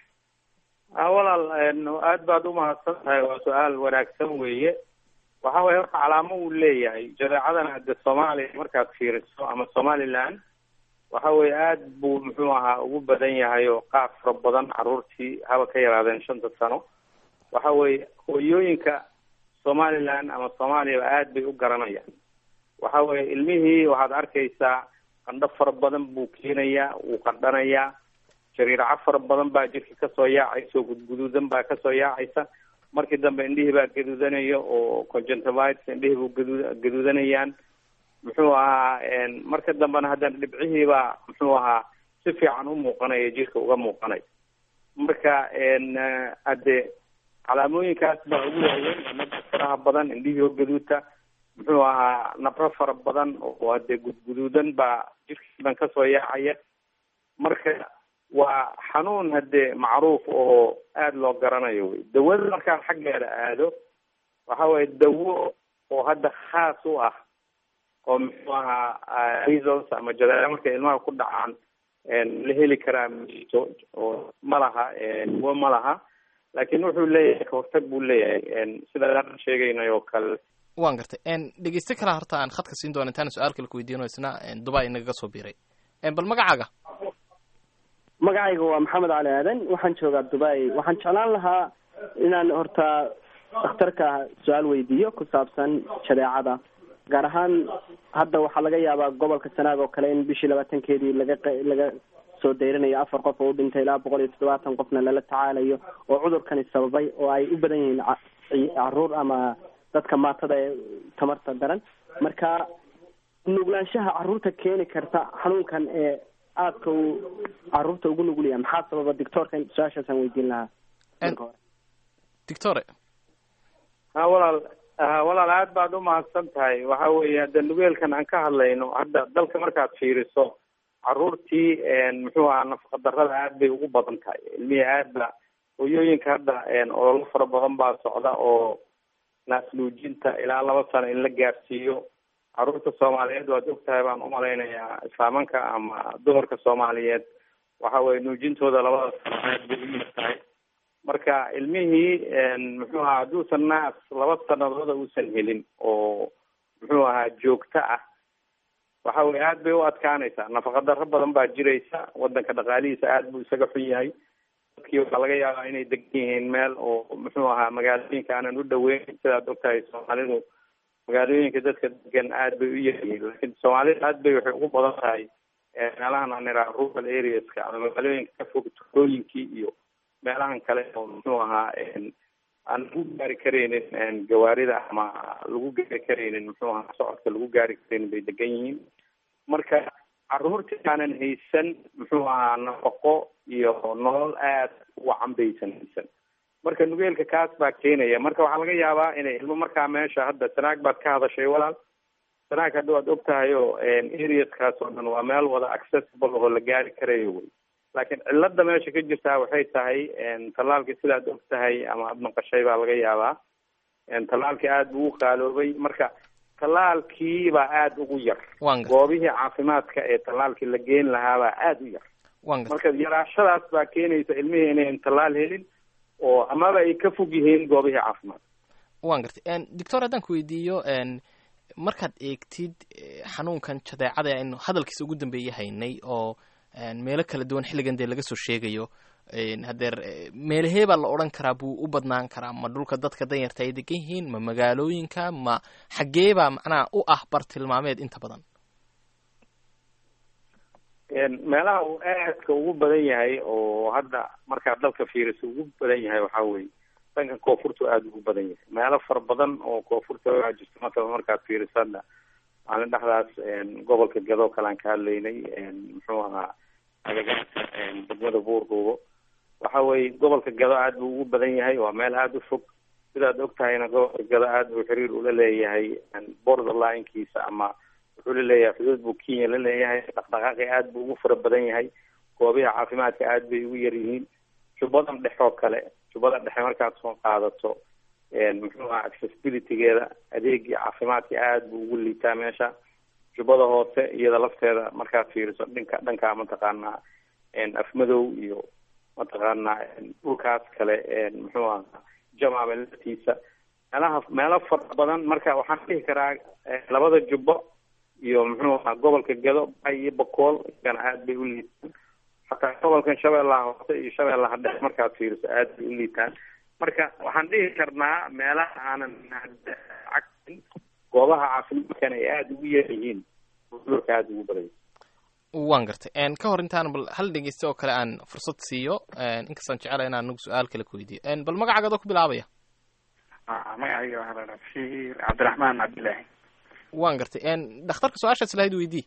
walaal aad baad u mahadsan tahay waa su-aal wanaagsan weeye waxa weye horta calaamo uu leeyahay jadeecadana hadda Soomaaliya markaad fiiriso ama Somaliland waxa weye aad buu muxuu ahaa ugu badan yahay oo qaar fara badan caruurtii haba ka yaraadeen 5 sano waxa weye hooyooyinka Somaliland ama Soomaaliya aad bay u garanayaan waxa weye ilmihii waxaad arkaysaa qandho fara badan buu keenayaa uu qandhanayaa jariiraca fara badan baa jirka kasoo yaacaysa gudguduudan baa kasoo yaacaysa markii dambe indhihii baa gaduudanaya oo conjunctivitis indhihii buu gaduudanayaan muxuu ahaa marka dambena haddana dhibcihii baa muxuu ahaa si fiican u muuqanaya jirka uga muuqanaya marka hadde calaamooyinkaas baa ugu waaweyn nabro faraha badan indhihii oo gaduuta muxuu ahaa nabro fara badan oo hadde gudguduudan baa jirkii dhan kasoo yaacaya marka waa xanuun hadde macruuf oo aad loo garanayo wey dawada markaan xaggeeda aado waxa weye dawo oo hadda khaas u ah oo muxuu ahaa measles ama jadeeco markay ilmaha ku dhacaan la heli karaa oo malaha dawo ma laha laakiin wuxuu leeyahay kahortag buu leeyahay sida aan sheegaynay oo kale waan gartay dhegeyste kale horta aan khadka siin doona intaan su-aal kale ku weydiino isna Dubai inaga soo biiray bal magacaaga magacayga waa maxamed cali aadan waxaan joogaa Dubai waxaan jeclaan lahaa inaan horta dhakhtarka su-aal weydiiyo ku saabsan jadeecada gaar ahaan hadda waxaa laga yaabaa gobolka Sanaag oo kale in bishii 20keedii laga soo deyrinayo 4 qof oo u dhintay ilaa 170 qofna lala tacaalayo oo cudurkani sababay oo ay u badan yihiin caruur ama dadka maatada ee tamarta daran marka nuglaanshaha caruurta keeni karta xanuunkan ee aadka uu caruurta ugu nugulaya maxaa sababa doctorka su-aashaasaan weydiin lahaa doctore walaal aad baad umahadsan tahay waxa weeye hadda nugeelkan aan ka hadlayno hadda dalka markaad fiiriso caruurtii muxuu ahaa nafaqa darrada aad bay ugu badan tahay ilmihii aadba hooyooyinka hadda ololo fara badan baa socda oo naasnuujinta ilaa 2 sano in la gaarsiiyo caruurta soomaaliyeed waad ogtahay baan umalaynayaa islaamanka ama dumarka soomaaliyeed waxa weye nuujintooda 2 sano aad bay u yar tahay marka ilmihii muxuu ahaa hadduusan naas 2 sanadooda uusan helin oo muxuu ahaa joogto ah waxa weye aad bay u adkaanaysaa nafaqa darro badan baa jiraysa wadanka dhaqaalihiisa aad buu isaga xun yahay dadkii waxaa laga yaabaa inay degan yihiin meel oo muxuu ahaa magaalooyinka aanan u dhaweyn sidaad ogtahay soomaalidu magaalooyinka dadka degan aad bay u yaryihiin laakiin soomaalida aad bay waxay ugu badan tahay meelahan aan iraa rural areaska ama magaalooyinka ka fog tuulooyinkii iyo meelahan kale oo muxuu ahaa aan lagu gaari karaynin gawaarida ama lagu gaari karaynin muxuu ahaa socodka lagu gaari karaynin bay degan yihiin marka caruurtii aanan haysan muxuu ahaa nafaqo iyo nolol aad u cambaysan haysan marka nugeelka kaas baa keenaya marka waxaa laga yaabaa inay ilmo markaa meesha hadda sanaag baad ka hadashay walaal sanaag hadda waad ogtahay oo areaskaas oo dhan waa meel wada accessible oo la gaari karayo wey laakiin cilada meesha ka jirtaa waxay tahay tallaalkii sidaad ogtahay ama aad maqashay baa laga yaabaa tallaalkii aad buu u qaaloobay marka tallaalkii baa aad ugu yar goobihii caafimaadka ee tallaalkii la geen lahaabaa aad u yar marka yaraashadaas baa keenaysa ilmihii inayn tallaal helin oo amaba ay ka fog yihiin goobihii caafimaad waan gartay doctor haddaan ku weydiiyo markaad eegtid xanuunkan jadeecada aynu hadalkiisa ugu dambeeyey haynay oo meelo kala duwan xilligan dee laga soo sheegayo hadeer meelahee baa la odhan karaa buu u badnaan karaa ma dhulka dadka danyarta ay degan yihiin ma magaalooyinka ma xaggee baa macnaha u ah bartilmaameed inta badan meelaha uu aadka ugu badan yahay oo hadda markaad dalka fiiriso ugu badan yahay waxaa weeye dhanka koonfurta aada ugu badan yahay meelo fara badan oo koonfurta waxaa jirta matala markaad fiiriso hadda maalin dhexdaas gobolka gado kalaan ka hadlaynay muxuu ahaa agagaarka degmada buurduubo waxa weeye gobolka gado aad buu ugu badan yahay waa meel aada u fog sidaad ogtahayna gobolka gado aad buu xiriir ula leeyahay borderline-kiisa ama wuxuu la leeyahay xuduud buu kenya la leeyahay dhaqdhaqaaqi aad buu ugu fara badan yahay goobiha caafimaadka aad bay ugu yar yihiin jubadan dhexe oo kale jubada dhexe markaad soo qaadato muxuu ahaa accessibilitygeeda adeegii caafimaadka aad buu ugu liitaa meesha jubada hoose iyada lafteeda markaad fiiriso dhanka mataqaanaa afmadow iyo mataqaanaa dhulkaas kale muxuu ahaa jamaame laftiisa meelo fara badan marka waxaan dhihi karaa labada jubbo iyo muxuu ahaa gobolka gado bay iyo bakool kana aad bay u liitaan xataa gobolkan shabeellaha hoose iyo shabeellaha dhexe markaad fiiriso aad bay u liitaan marka waxaan dhihi karnaa meelaha aanan cagsin goobaha caafimaadkana ay aada ugu yar yihiin cudurka aada ugu baday waan gartay ka hor intaan bal hal dhegeyste oo kale aan fursad siiyo inkastaan jecela inaan nagu su-aal kale ku weydiiyo bal magacaaga adoo ku bilaabaya magacayga waxaa la dhaha bashiir cabdiraxmaan cabdillaahi waan gartay dhakhtarka su-aashaas lahayd weydii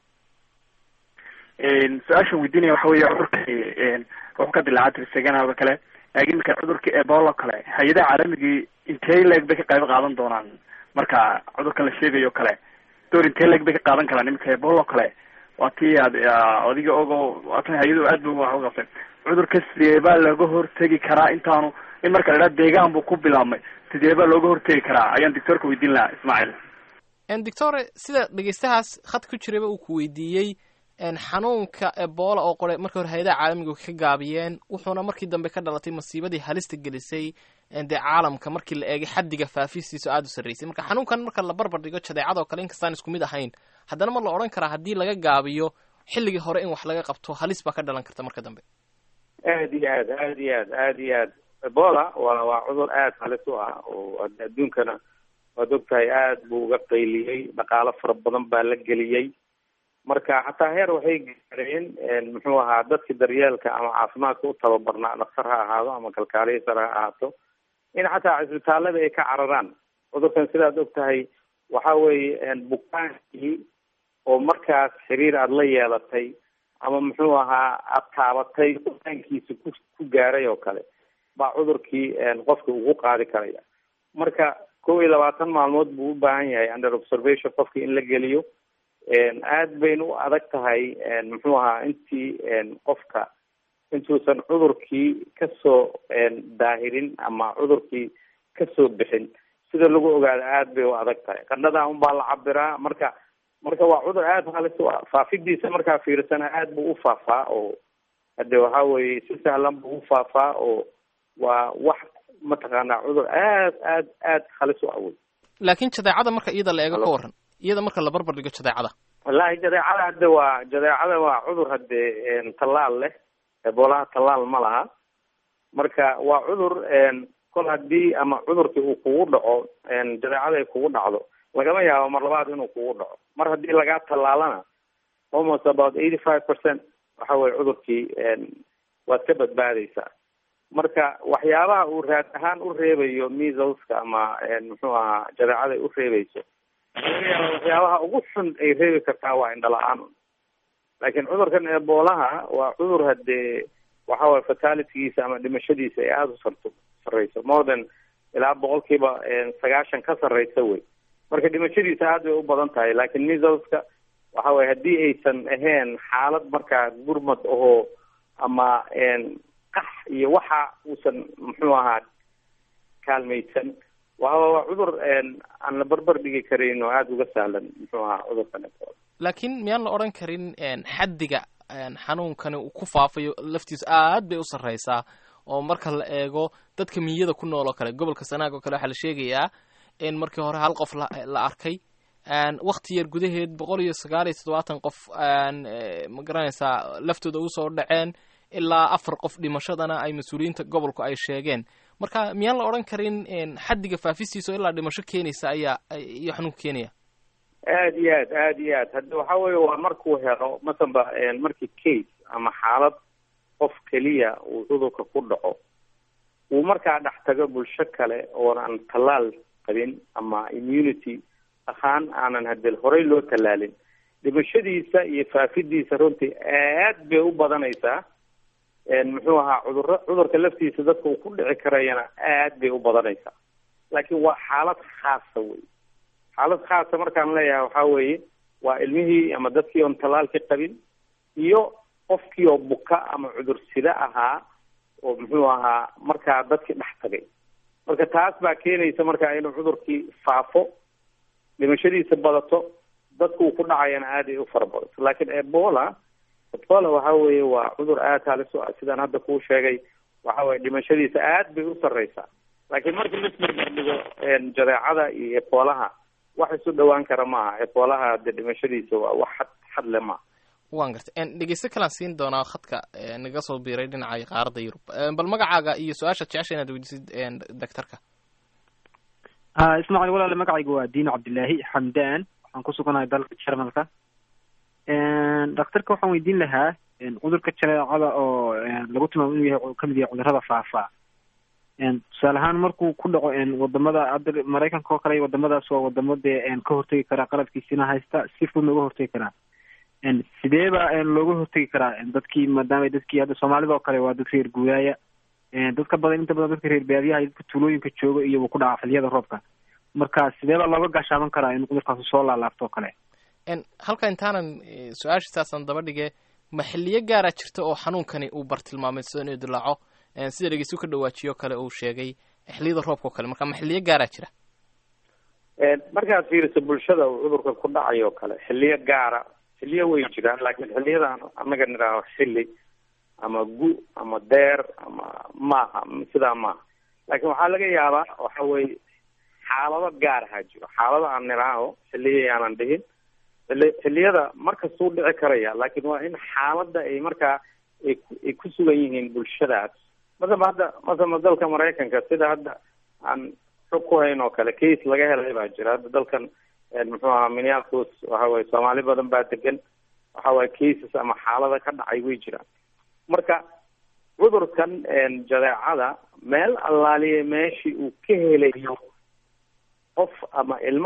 su-aashan weydiinaya waxa weeye cudurka wuxuu ka dilaacaa tirseganaaga kale laakiin marka cudurka ebola kale hay-adaha caalamigii intee leeg bay ka qayb qaadan doonaan marka cudurkan la sheegayo kale door intee leeg bay ka qaadan karaan iminka ebola kale waa tii aad adiga ogo waatan hay-adu aad bu wax uqabtay cudurka sidee baa looga hortegi karaa intaanu in marka la idhaha deegaan buu ku bilaabmay sidee baa looga hortegi karaa ayaan doctorka weydiin lahaa ismaaciil doctore sida dhegeystahaas khad ku jirayba uu ku weydiiyey xanuunka ebola oo qore markii hore hay-adaha caalamiga ka gaabiyeen wuxuuna markii dambe ka dhalatay masiibadii halista gelisay dee caalamka markii la eegay xaddiga faafistiisa aada u sarreysay marka xanuunkan marka la barbar dhigo jadeecadoo kale inkastaan isku mid ahayn haddana ma la odhan karaa haddii laga gaabiyo xilligii hore in wax laga qabto halis baa ka dhalan karta marka dambe aad iyo aad aad iyo aad aad iyo aad ebola waa cudur aad halis u ah oo adduunkana waad ogtahay aad buu uga qayliyey dhaqaalo fara badan baa la geliyey marka xataa heer waxay gaareen muxuu ahaa dadki daryeelka ama caafimaadka u tababarnaa dhaktar ha ahaado ama kalkaaliye sare ha ahaato in xataa cisbitaalada ay ka cararaan cudurkan sidaad ogtahay waxa weeye bukaankii oo markaas xiriir aada la yeelatay ama muxuu ahaa aada taabatay quraankiisa ku gaaray oo kale baa cudurkii qofka ugu qaadi karaya. marka 21 maalmood buu u baahan yahay under observation qofka in la geliyo. aad bayna u adag tahay muxuu ahaa intii qofka intuusan cudurkii kasoo daahirin ama cudurkii kasoo bixin sida lagu ogaado aad bay u adag tahay. qandhada unbaa la cabiraa. marka waa cudur aada halis u ah. faafidiisa markaa fiirsana aad buu u faafaa oo hade waxa weye si sahlan buu u faafaa oo waa wax mataqaanaa cudur aad halis u awey. laakiin jadeecada marka iyada la eego ka waran, iyada marka la barbar dhigo jadeecada. wallahi jadeecada waa cudur hadee tallaal leh. eboolaha tallaal ma laha. marka waa cudur kol hadii ama cudurkii uu kugu dhaco jadeecada ay kugu dhacdo lagama yaabo mar labaad inuu kugu dhaco. mar haddii lagaa tallaalana almost about 85% waxa weye cudurkii waad ka badbaadaysaa. marka waxyaabaha uu raad ahaan u reebayo measleska ama muxuu ahaa jadeecada ay u reebayso waxyaabaha ugu xun ay reebi kartaa waa indhala-aan. laakiin cudurkan eboolaha waa cudur hadee waxa weye fatalitygiisa ama dhimashadiisa ay aada u sarreyso more than ilaa 90% ka sarreysa wey. marka dhimashadiisa aad bay u badan tahay. laakiin measleska waxa weye haddii aysan ahayn xaalad markaa gurmad ahoo ama qax iyo waxa uusan muxuu ahaa kaalmaysan waa cudur aan la barbar dhigi karin oo aada uga sahlan muxuu ahaa cudurkan. laakiin miyaan la odhan karin xaddiga xanuunkani uu ku faafayo laftiisa aad bay u sarreysaa oo marka la eego dadka miyada ku nool oo kale gobolka Sanaag oo kale waxaa la sheegayaa in markii hore hal qof la arkay waqti yar gudaheed 179 qof ma garanaysaa laftooda u soo dhaceen ilaa 4 qof dhimashadana ay mas'uuliyiinta gobolku ay sheegeen. marka miyaan la odhan karin xaddiga faafistiisa ilaa dhimasho keenaysa ayaa iyo xanuunka keenaya. aad iyo aad hadda waxa weeye waa markuu helo masanba markii case ama xaalad qof keliya uu cudurka ku dhaco uu markaa dhex tago bulsho kale oonan tallaal qabin ama immunity ahaan aanan hadel horey loo tallaalin dhimashadiisa iyo faafidiisa runtii aad bay u badanaysaa. muxuu ahaa cudurka laftiisa dadka uu ku dhici karayana aad bay u badanaysaa. laakiin waa xaalad khaasa wey. xaalad khaasa markaan leeyahay waxaa weeye waa ilmihii ama dadkii oon tallaalki qabin iyo qofkii oo buka ama cudur sida ahaa oo muxuu ahaa markaa dadkii dhex tagay. marka taas baa keenaysa markaa inuu cudurkii faafo, dhimashadiisa badato, dadku uu ku dhacayana aad ay u fara badato. laakiin ebola waxa weeye waa cudur aad halis u ah. sidaan hadda kuu sheegay waxa weye dhimashadiisa aad bay u sarreysaa. laakiin markii la isbarbardhigo jadeecada iyo eboolaha wax isu dhawaan kara maaha. eboolaha de dhimashadiisa waa wax xad le maaha. waan gartay dhegeysto kalaan siin doonaa khadka naga soo biiray dhinaca qaaradda Yurub. bal magacaaga iyo su-aasha jecesha inaad weydiisid daktarka. ismaaciil walaale magacaygu waa diin cabdillaahi xamdaan, waxaan ku suganahay dalka Jarmalka. daktarka waxaan weydiin lahaa cudurka jadeecada oo lagu tilmaamo inuu yahay kamid yahay cudurrada faafa. tusaale ahaan markuu ku dhaco wadamada hadda Maraykanka oo kale iyo wadamadaas waa wadamo dee ka hortegi karaa qalabkiisina haysta si fudud uga hortegi karaa. sideeba looga hortegi karaa dadkii maadaama dadkii hadda Soomaalida oo kale waa dad reer guuraaya dadka badan inta badan dadka reer baadiyaha dadka tuulooyinka jooga iyo ku dhaca xilliyada roobka. marka sideeba looga gaashaaban karaa in cudurkaas soo laalaabto oo kale. halka intaanan su-aashaasan daba dhige ma xilliyo gaara jirta oo xanuunkani uu bartilmaameedso inuu dilaaco sida dhegeystu ka dhawaajiyo kale uu sheegay xilliyada roobka oo kale. marka ma xilliyo gaara jira? markaad fiiriso bulshada uu cudurka ku dhacayo kale xilliyo way jiraan. laakiin xilliyadaan annaga nidhaaho xilli ama gu ama deer ama maaha sidaa maaha. laakiin waxaa laga yaabaa waxa weye xaalado gaar ahaa jiro. xaalado aan nidhaaho xilliya aanan dhihin. xilliyada markastuu dhici karaya laakiin waa in xaaladda ay markaa ay ku sugan yihiin bulshadaas. masaba dalka Maraykanka sida hadda aan xog ku hayn oo kale case laga helay baa jira. hadda dalkan muxuu ahaa Minneapolis waxa weye Soomaali badan baa degan. waxa weye cases ama xaalada ka dhacay way jiraan. marka cudurkan jadeecada meel allaaliye meeshii uu ka helayo qof ama ilmo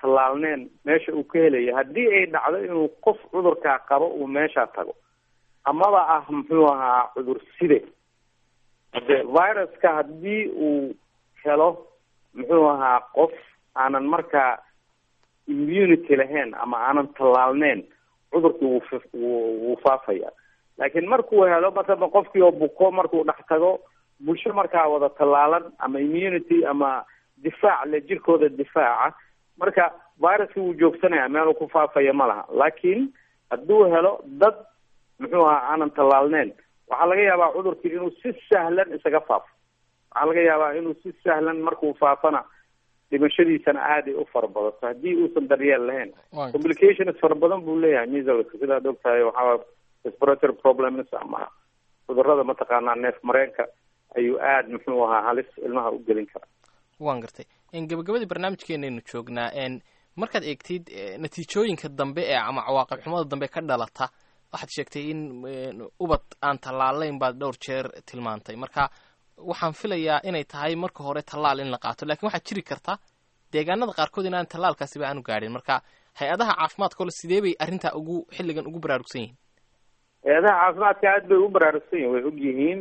tallaalneen meesha uu ka helayo haddii ay dhacdo inuu qof cudurkaa qabo uu meeshaa tago amaba ah muxuu ahaa cudur side hade viruska haddii uu helo muxuu ahaa qof aanan markaa immunity lahayn ama aanan tallaalneyn cudurkii wuu faafaya laakiin markuu helo mataba qofkii oo buko markuu dhex tago bulsho markaa wada tallaalan ama immunity ama difaac le jirkooda difaaca marka viruska wuu joogsanaya meeluu ku faafaya ma laha laakiin hadduu helo dad muxuu ahaa aanan tallaalneyn waxaa laga yaabaa cudurkii inuu si sahlan isaga faafo waxaa laga yaabaa inuu si sahlan markuu faafana dhimashadiisana aaday u fara badato haddii uusan daryeel lahayn complications fara badan buu leeyahay measleska sidaad ogtahay waxaa respiratory problems ama cudurada mataqaanaa neef mareenka ayuu aad muxuu ahaa halis ilmaha u gelin karaa waan gartay gabagabadii barnaamijkeenaynu joognaa markaad eegtid natiijooyinka dambe ee ama cawaaqib xumada dambe ka dhalata waxaad sheegtay in ubad aan tallaalayn baad dhowr jeer tilmaantay marka waxaan filayaa inay tahay marka hore tallaal in la qaato lakin waxaad jiri karta deegaanada qaarkood inaan tallaalkaasiba aanu gaadhin marka hay-adaha caafimaadka ole sidee bay arrintaa xilligan ugu baraarugsan yihiin hay-adaha caafimaadka aad bay ugu baraarugsan yihin way og yihiin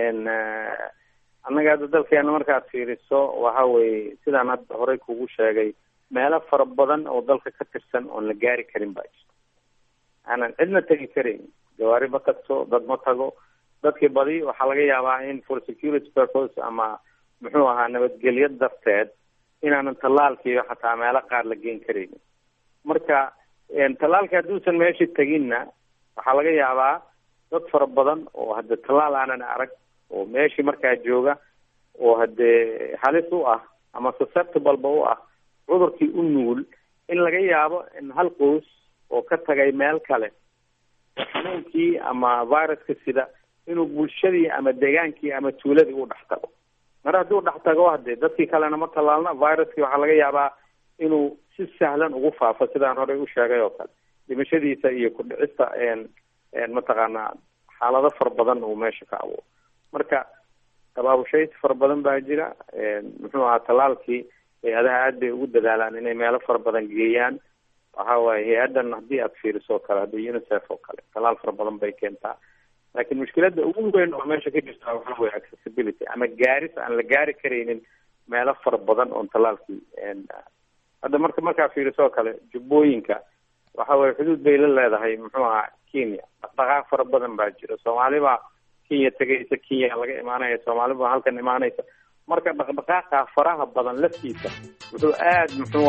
annaga hadda dalkeena markaad fiiriso waxa weye sidaan hadda horey kugu sheegay meelo fara badan oo dalka ka tirsan oon la gaari karin baa jirta aanan cidna tegi karayn gawaari ma tagto dad ma tago dadkii badi waxaa laga yaabaa in for security purpose ama muxuu ahaa nabadgelyo darteed inaanan tallaalkiiyo xataa meelo qaar la geen karaynin marka tallaalka hadduusan meesha teginna waxaa laga yaabaa dad fara badan oo hadde tallaal aanan arag oo meeshii markaa jooga oo haddee halis u ah ama susceptibleba u ah cudurkii u nugul in laga yaabo in hal qoys oo ka tagay meel kale xanuunkii ama viruska sida inuu bulshadii ama degaankii ama tuuladii u dhex tago mar hadduu dhex tago hadee dadkii kalena ma tallaalna viruskii waxaa laga yaabaa inuu si sahlan ugu faafo sidaan horey u sheegay oo kale dhimashadiisa iyo ku dhicista mataqaanaa xaalado fara badan uu meesha ka abuuro marka tabaabushays fara badan baa jira muxuu ahaa tallaalkii hay-adaha aad bay ugu dadaalaan inay meelo fara badan geeyaan waxa waaye hay-adan haddii aad fiiriso o kale hadda unicef oo kale tallaal fara badan bay keentaa laakiin mushkiladda ugu weyn oo meesha ka jirta waxa weye accessibility ama gaaris aan la gaari karaynin meelo fara badan oon tallaalkii hadda markaa fiiriso oo kale jubbooyinka waxa weye xuduud bay la leedahay muxuu ahaa kenya dhaqdhaqaaq fara badan baa jira soomaali baa kenya tegaysa kenya laga imaanaya soomaali baa halkan imaanaysa marka dhaqdhaqaaqa faraha badan laftiisa wuxuu aad muxuu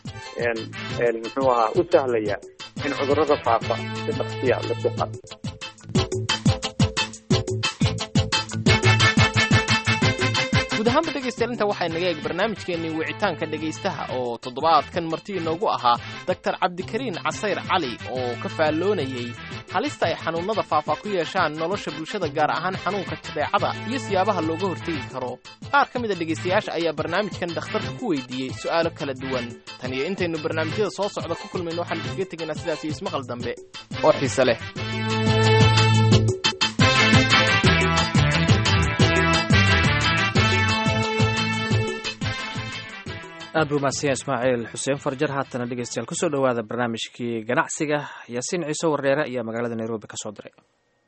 ahaa u sahlaya in cudurrada faafa si dhaqsiya lasoo qaado guud ahaanba dhegaystayaal inta waxay naga eeg barnaamijkeennii wicitaanka dhegaystaha oo toddobaadkan marti inoogu ahaa doctor cabdikariin casayr cali oo ka faalloonayay halista ay xanuunnada faafa ku yeeshaan nolosha bulshada gaar ahaan xanuunka jadeecada iyo siyaabaha looga hortegi karo qaar ka mida dhegaystayaasha ayaa barnaamijkan dhakhtarka ku weydiiyey su'aalo kala duwan tan iyo intaynu barnaamijyada soo socda ku kulmayno waxaan kaga tegaynaa sidaas iyo ismaqal dambe oo xiise leh aad buu mahadsanyahay ismaaciil xuseen farjar haatana dhegeystayaal kusoo dhowaada barnaamijkii ganacsiga yaasiin ciise warreere ayaa magaalada nairobi ka soo diray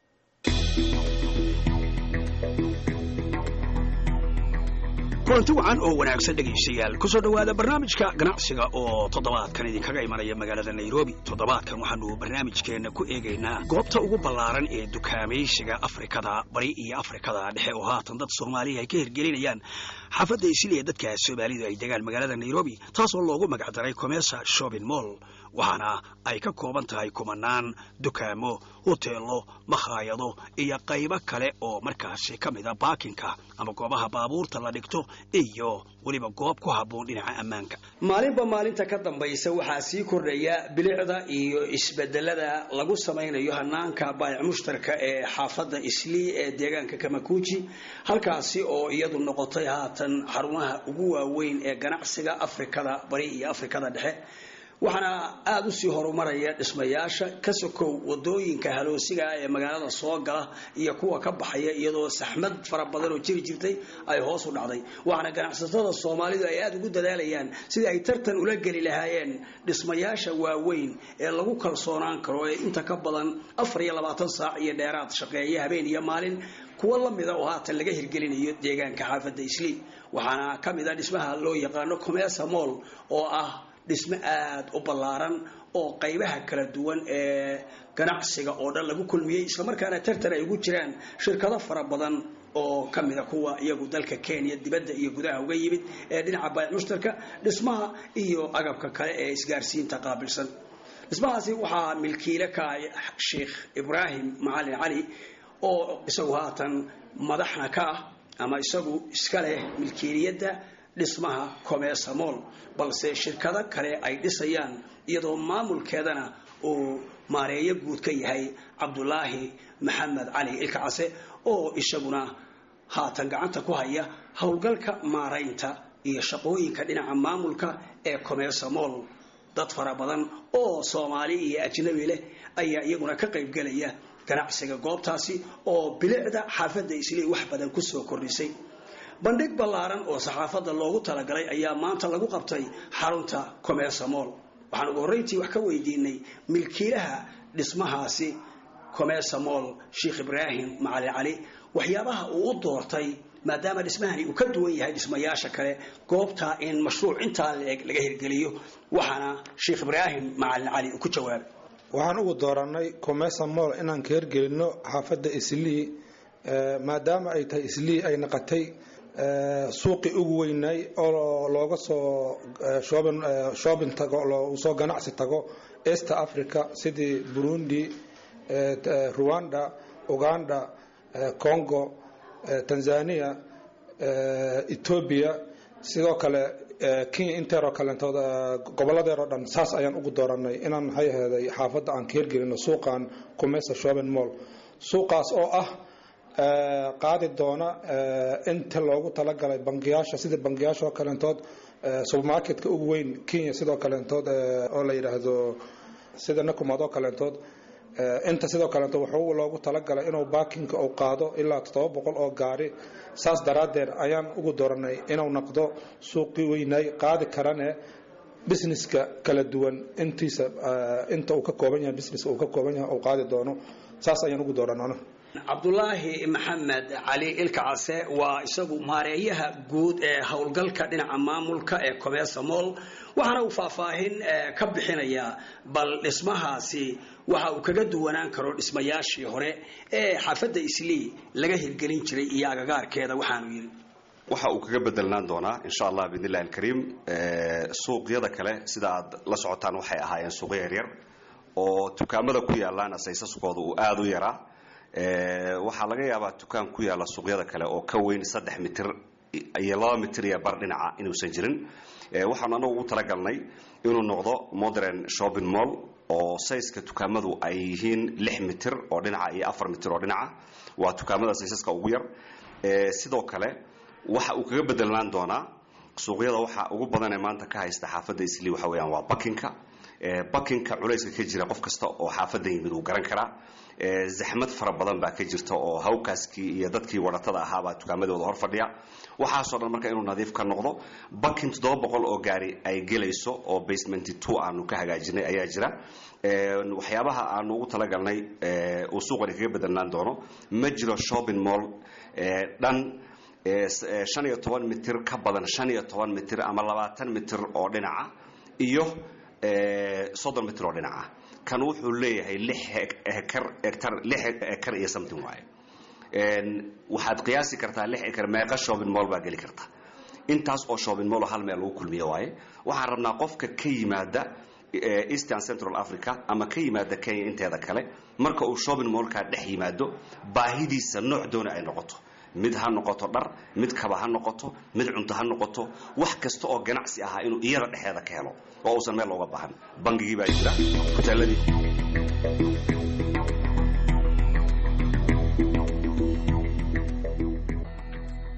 kulanti wacan oo wanaagsan dhegaystayaal kusoo dhowaada barnaamijka ganacsiga oo toddobaadkan idinkaga imanaya magaalada nairobi toddobaadkan waxaanu barnaamijkeenna ku eegaynaa goobta ugu ballaaran ee dukaamaysiga afrikada bari iyo afrikada dhexe oo haatan dad soomaaliya ay ka hirgelinayaan xaafadda isli ee dadka soomaalidu ay degaan magaalada nairobi taasoo loogu magacdaray commersa shopping mall waxaana ay ka kooban tahay kumanaan dukaamo hoteelo makhaayado iyo qaybo kale oo markaasi ka mida baakinka ama goobaha baabuurta la dhigto iyo weliba goob ku habboon dhinaca ammaanka maalinba maalinta ka dambaysa waxaa sii kordhaya bilicda iyo isbedelada lagu samaynayo hanaanka baayac mushtarka ee xaafadda islii ee deegaanka kamakuuji halkaasi oo iyadu noqotay haatan xarumaha ugu waaweyn ee ganacsiga afrikada bari iyo afrikada dhexe waxaana aada usii horumaraya dhismayaasha ka sokow wadooyinka haloosiga ee magaalada soo gala iyo kuwa ka baxaya iyadoo saxmad fara badan oo jiri jirtay ay hoos u dhacday waxaana ganacsatada Soomaalidu ay aada ugu dadaalayaan sidii ay tartan ula geli lahaayeen dhismayaasha waaweyn ee lagu kalsoonaan karo ee inta ka badan 24 saac iyo dheeraad shaqeeya habeen iyo maalin kuwa lamida oo haatan laga hirgelinayo deegaanka xaafadda Islii waxaana kamid ah dhismaha loo yaqaano Commerce Mall oo ah dhisme aad u ballaaran oo qaybaha kala duwan ee ganacsiga oo dhan lagu kulmiyay isla markaana tartan ay ugu jiraan shirkado fara badan oo kamid ah kuwa iyagu dalka Kenya dibadda iyo gudaha uga yimid ee dhinaca baayac mushtarka dhismaha iyo agabka kale ee isgaarsiinta qaabilsan dhismahaasi waxaa milkiile ka Sheikh Ibrahim Macalin Ali oo isagu haatan madaxna ka ah ama isagu iska leh milkiiliyadda dhismaha Commerce Mall balse shirkado kale ay dhisayaan iyadoo maamulkeedana uu maareeyo guud ka yahay Cabdullaahi Maxamed Cali Ilkacase oo isaguna haatan gacanta ku haya howlgalka maareynta iyo shaqooyinka dhinaca maamulka ee Commerce Mall dad fara badan oo Soomaali iyo ajnabi leh ayaa iyaguna ka qayb galaya ganacsiga goobtaasi oo bilicda xaafadda Islii wax badan ku soo kordhisay bandhig ballaaran oo saxaafadda loogu talagalay ayaa maanta lagu qabtay xarunta Commerce Mall waxaan ugu horreyntii wax ka weydiinay milkiilaha dhismahaasi Commerce Mall Sheikh Ibrahim Macalin Ali waxyaabaha uu u doortay maadaama dhismahani uu ka duwan yahay dhismayaasha kale goobta in mashruuc inta laga hirgeliyo waxaana Sheikh Ibrahim Macalin Ali ku jawaabay waxaan ugu dooranay Commerce Mall inaan ka hirgelino xaafadda Islii maadaama ay tahay Islii ay naqatay suuqi ugu weynay oo looga soo shopping tago loo soo ganacsi tago East Africa sidii Burundi Rwanda Uganda Congo Tanzania Ethiopia sidoo kale Kenya intero kalentooda goboladeero dhan saas ayaan ugu dooranay inaan hay'aday xaafadda aan ka hirgelino suuqan Commerce Shopping Mall suuqaas oo ah qaadi doona inta loogu talagalay bangiyaasha sida bangiyaasha kalentood supermarketka ugu weyn Kenya sidoo kalentood oo la yiraahdo sida Nakumaado kalentood inta sidoo kalentood wuxuu loogu talagalay inuu parking uu qaado ilaa 700 oo gaari saas daraadeed ayaan ugu dooranay inuu noqdo suuqi weynay qaadi karane businesska kala duwan intiisa inta uu ka kooban yahay business uu ka kooban yahay oo qaadi doono saas ayaan ugu dooranaa Cabdullaahi Maxamed Cali Ilkacase waa isagu maareeyaha guud ee howlgalka dhinaca maamulka ee Commerce Mall waxaana uu faahfaahin ka bixinayaa bal dhismahaasi waxa uu kaga duwanaan karo dhismayaashii hore ee xaafadda Islii laga hirgelin jiray iyo agagaarkeeda waxaanu yiri waxa uu kaga bedelnaan doonaa insha Allah bidnillaahi alkariim suuqyada kale sida aad la socotaan waxay ahaayeen suuqyo yaryar oo dukaamada ku yaalaan asaysaskooda uu aad u yaraa waxaa laga yaabaa dukaan ku yaala suuqyada kale oo ka weyn 3 mitir iyo 2 mitir iyo bar dhinaca inuusan jirin waxaan anagu ugu talagalnay inuu noqdo modern shopping mall oo sayska dukaamadu ay yihiin 6 mitir oo dhinaca iyo 4 mitir oo dhinaca waa dukaamada saysaska ugu yar sidoo kale waxa uu kaga bedelnaan doonaa suuqyada waxa ugu badan ee maanta ka haysta xaafadda Islii waxa weeyaan waa bakinka culayska ka jira qof kasta oo xaafadda yimid uu garan karaa zaxmad fara badan baa ka jirta oo hawkaaskii iyo dadkii waratada ahaaba dukaamadooda hor fadhiya waxaasoo dhan marka inuu nadiif ka noqdo bakin 700 oo gaari ay gelayso oo basement 2 aanu ka hagaajinay ayaa jira waxyaabaha aanu ugu talagalnay uu suuqani kaga bedelnaan doono ma jiro shopping mall dhan 15 mitir ka badan 15 mitir ama 20 mitir oo dhinaca iyo 30 mitir oo dhinaca kan wuxuu leeyahay 6 hektar iyo something waaye waxaad qiyaasi kartaa 6 hektar meeqa shopping mall baa gali karta intaas oo shopping mall hal meel lagu kulmiyo waaye waxaan rabnaa qofka ka yimaada Eastern Central Africa ama ka yimaada Kenya inteeda kale marka uu shopping mall ka dhex yimaado baahidiisa nooc doona ay noqoto mid ha noqoto dhar mid kaba ha noqoto mid cunto ha noqoto wax kasta oo ganacsi ah inuu iyada dhexeeda ka helo oo uusan meel looga baahan bangigii baa jira hoteeladii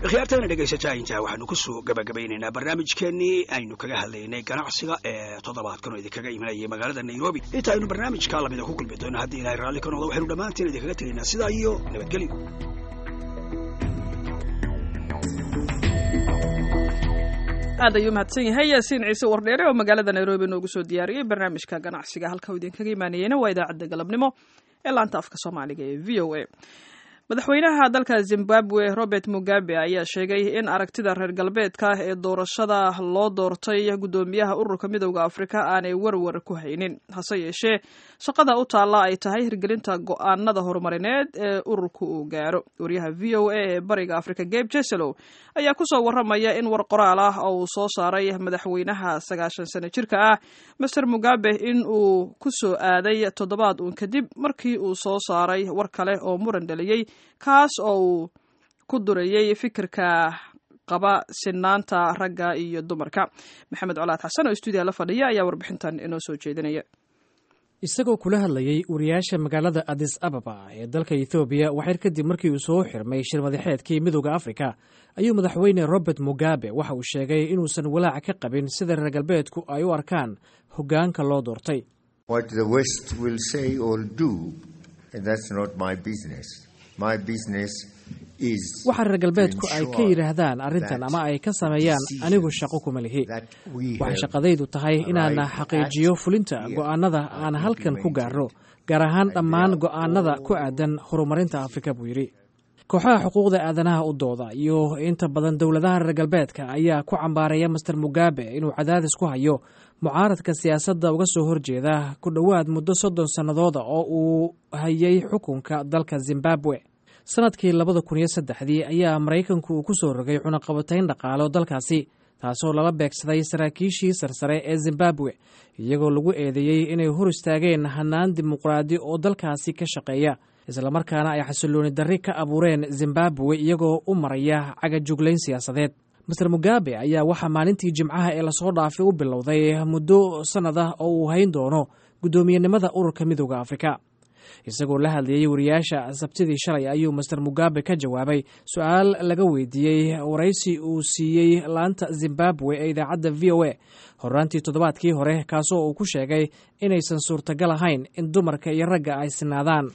khiyaartana dhegaysataa intaa waxaanu kusoo gabagabaynaynaa barnaamijkeenii aynu kaga hadlaynay ganacsiga ee toddobaadkan oo idinkaga imanayay magaalada nairobi inta aynu barnaamijka lamida ku kulmi doono haddii ilahay raalli ka noqdo waxaynu dhammaanteen idinkaga tegaynaa sidaa iyo nabadgelyo. aad ayuu mahadsan yahay yaasiin ciise wardheere oo magaalada nairobi noogu soo diyaariyey barnaamijka ganacsiga halka uu idinkaga imaanayeyna waa idaacadda galabnimo ee laanta afka soomaaliga ee v o a. madaxweynaha dalka zimbabwe robert mugabe ayaa sheegay in aragtida reer galbeedka ee doorashada loo doortay guddoomiyaha ururka midowda afrika aanay warwar ku haynin, hase yeeshee shaqada u taalla ay tahay hirgelinta go'aanada horumarineed ee ururku uu gaaro. wariyaha v o a ee bariga afrika gabe jeselow ayaa kusoo waramaya in war qoraal ah oo uu soo saaray madaxweynaha 90 sano jirka ah master mugabe in uu ku soo aaday toddobaad uun kadib markii uu soo saaray war kale oo muran dhaliyey kaas oo uu ku durayay fikirka qaba sinaanta ragga iyo dumarka. maxamed colaad xasan oo stuudiga la fadhiya ayaa warbixintan inoo soo jeedinaya. isagoo kula hadlayay wariyaasha magaalada addis ababa ee dalka ethoobiya waxyar kadib markii uu soo xirmay shir madaxeedkii midowda afrika ayuu madaxweyne robert mugabe waxa uu sheegay inuusan walaac ka qabin sida reer galbeedku ay u arkaan hoggaanka loo doortay. waxa reer galbeedku ay ka yidhaahdaan arrintan ama ay ka sameeyaan anigu shaqo kuma lihi. waxay shaqadaydu tahay inaan xaqiijiyo fulinta go'aanada aan halkan ku gaarno, gaar ahaan dhammaan go'aanada ku aadan horumarinta afrika buu yidhi. kooxaha xuquuqda aadanaha u dooda iyo inta badan dowladaha reer galbeedka ayaa ku cambaareeya master mugabe inuu cadaadis ku hayo mucaaradka siyaasadda uga soo horjeeda ku dhowaad muddo 30 sannadooda oo uu hayay xukunka dalka zimbabwe. sanadkii 2003 ayaa maraykanku uu ku soo rogay cunaqabatayn dhaqaalo dalkaasi, taasoo lala beegsaday saraakiishii sarsare ee zimbabwe iyagoo lagu eedeeyey inay hor istaageen hannaan dimuqraadi oo dalkaasi ka shaqeeya, islamarkaana ay xasillooni darri ka abuureen zimbabwe iyagoo u maraya cagajuglayn siyaasadeed. master mugabe ayaa waxaa maalintii jimcaha ee lasoo dhaafay u bilowday muddo sannad ah oo uu hayn doono guddoomiyenimada ururka midowda afrika. isagoo la hadlayey wariyaasha sabtidii shalay ayuu master mugabe ka jawaabay su-aal laga weydiiyey waraysi uu siiyey laanta zimbabwe ee idaacadda v o a horaantii toddobaadkii hore, kaasoo uu ku sheegay inaysan suurtagal ahayn in dumarka iyo ragga ay sinaadaan.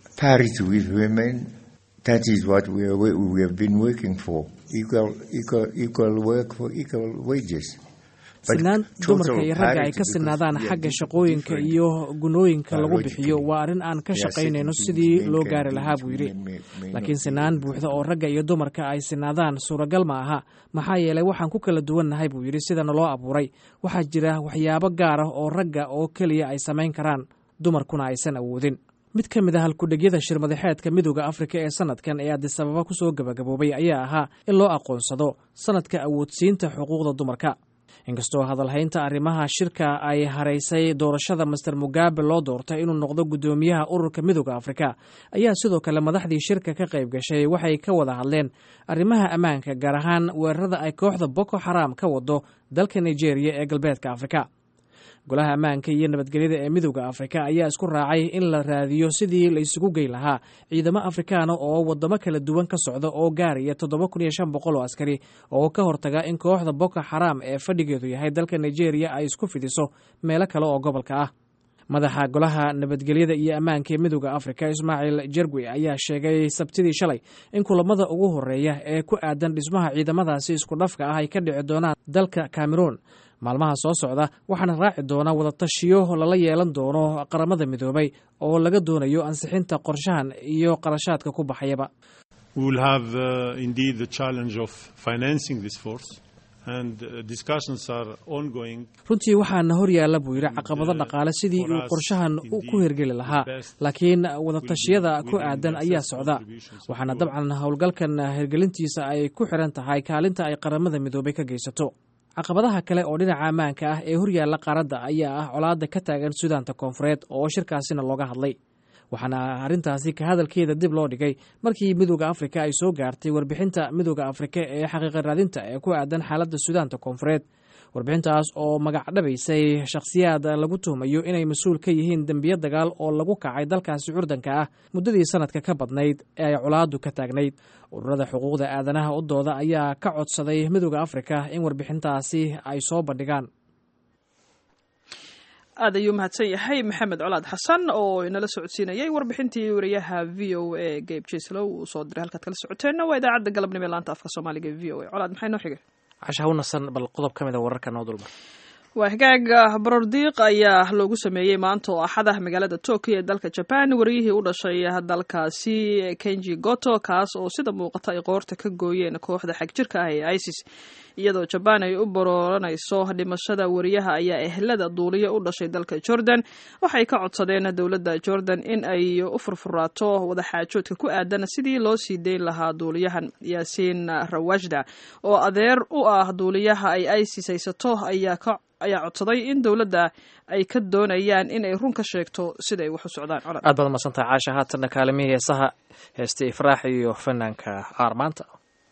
sinaan dumarka iyo ragga ay ka sinaadaan xagga shaqooyinka iyo gunooyinka lagu bixiyo waa arrin aan ka shaqaynayno sidii loo gaari lahaa buu yidhi. laakiin sinaan buuxda oo ragga iyo dumarka ay sinaadaan suuragal ma aha, maxaa yeelay waxaan ku kala duwannahay buu yidhi sida naloo abuuray. waxaa jira waxyaabo gaar ah oo ragga oo keliya ay samayn karaan, dumarkuna aysan awoodin. mid ka mid ah halkudhegyada shir madaxeedka midowda afrika ee sanadkan ee addis ababa ku soo gabagaboobay ayaa ahaa in loo aqoonsado sanadka awoodsiinta xuquuqda dumarka. inkastoo hadalhaynta arrimaha shirka ay haraysay doorashada master mugabe loo doortay inuu noqdo guddoomiyaha ururka midowda afrika, ayaa sidoo kale madaxdii shirka ka qayb gashay waxay ka wada hadleen arrimaha ammaanka, gaar ahaan weerarada ay kooxda boko xaram ka wado dalka nigeria ee galbeedka afrika. golaha ammaanka iyo nabadgelyada ee midowda afrika ayaa isku raacay in la raadiyo sidii la isugu geyn lahaa ciidamo afrikaana oo wadamo kala duwan ka socda oo gaaraya 7,500 oo askari oo ka hortaga in kooxda boko xaram ee fadhigeedu yahay dalka nigeria ay isku fidiso meelo kale oo gobolka ah. madaxa golaha nabadgelyada iyo ammaanka ee midowda afrika ismaaciil jergwi ayaa sheegay sabtidii shalay in kulamada ugu horeeya ee ku aadan dhismaha ciidamadaasi isku dhafka ah ay ka dhici doonaan dalka cameroon maalmaha soo socda, waxaana raaci doona wadatashiyo lala yeelan doono qaramada midoobay oo laga doonayo ansixinta qorshahan iyo qarashaadka ku baxayaba. runtii waxaana hor yaalla buu yidhi caqabado dhaqaale sidii uu qorshahan ku hirgeli lahaa, laakiin wadatashiyada ku aadan ayaa socda, waxaana dabcan howlgalkan hirgelintiisa ay ku xiran tahay kaalinta ay qaramada midoobay ka geysato. caqabadaha kale oo dhinaca ammaanka ah ee horyaalla qaaradda ayaa ah colaadda ka taagan suudaanta koonfureed oo shirkaasina looga hadlay. waxaana arrintaasi ka hadalkeeda dib loo dhigay markii midooda afrika ay soo gaartay warbixinta midooda afrika ee xaqiiqa raadinta ee ku aadan xaaladda suudaanta koonfureed warbixintaas oo magacdhabaysay shakhsiyaad lagu tuhmayo inay mas-uul ka yihiin dembiyo dagaal oo lagu kacay dalkaasi curdanka ah muddadii sanadka ka badnayd ee ay colaadu ka taagnayd ururada xuquuqda aadanaha u dooda ayaa ka codsaday midooda afrika in warbixintaasi ay soo bandhigaan. aad ayuu mahadsan yahay maxamed colaad xasan oo inala socodsiinayay warbixintii wariyaha v o a gayb jeslow uu soo diray halkaad kala socoteenna waa idaacadda galabnimo ee laanta afka soomaaliga e v o a. colaad maxay noo xigay? casha hawnasan bal qodob ka mid a wararka noo dulmar. waa hagaaga barordiiq ayaa loogu sameeyey maanta oo axada magaalada tokyo ee dalka jaban wariyihii u dhashay dalkaasi kenji goto kaas oo sida muuqata ay qoorta ka gooyeen kooxda xagjirka ah ee isis iyadoo jabaan ay u barooranayso dhimashada wariyaha ayaa ehlada duuliya u dhashay dalka jordan waxay ka codsadeen dowladda jordan in ay u furfuraato wadaxaajoodka ku aadan sidii loo sii deyn lahaa duuliyahan yaasiin rawajda oo adeer u ah duuliyaha ay isis haysato ayaa codsaday in dowladda ay ka doonayaan in ay run ka sheegto siday wax u socdaan. aad baad masantahay caasha. haatanna kaalimihii heesaha heestay ifraax iyo fanaanka aarmaanta.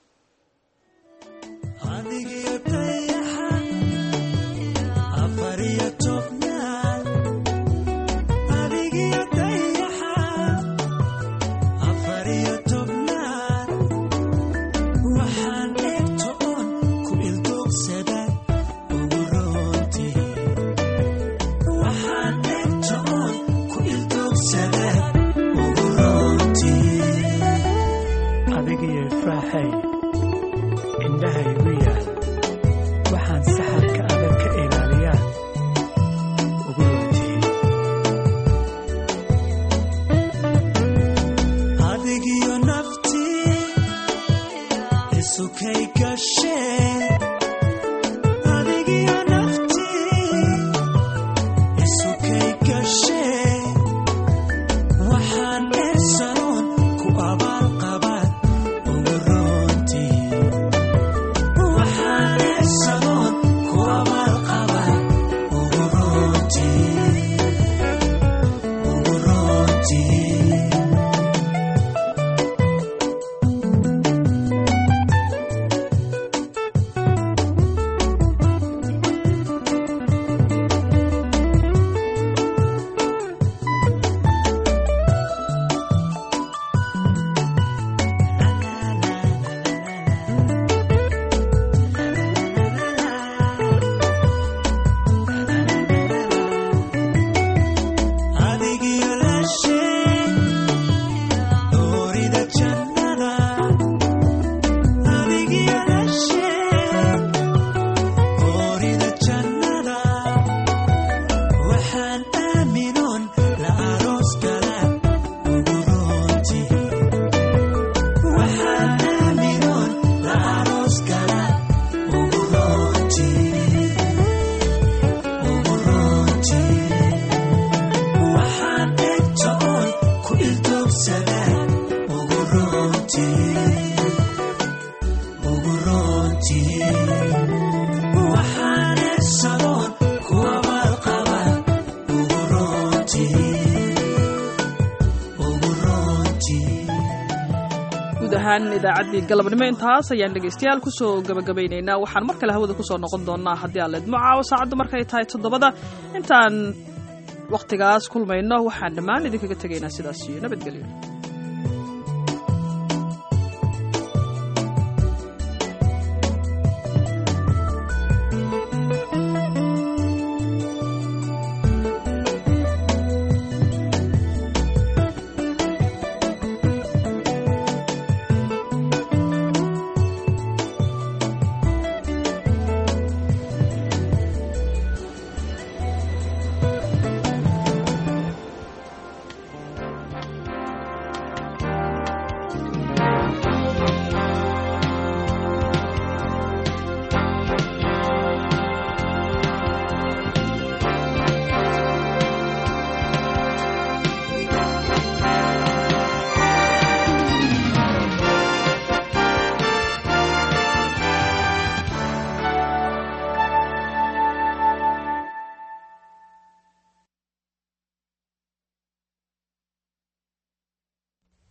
idaacaddii galabnimo intaas ayaan dhegaystayaal kusoo gabagabaynaynaa. waxaan mar kale hawada kusoo noqon doonaa haddii aan leedmo caawo saacaddu markay tahay 7 intaan wakhtigaas kulmayno waxaan dhammaan idinkaga tegaynaa sidaas iyo nabadgelyo.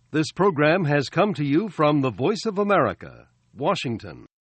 This program has come to you from the Voice of America, Washington.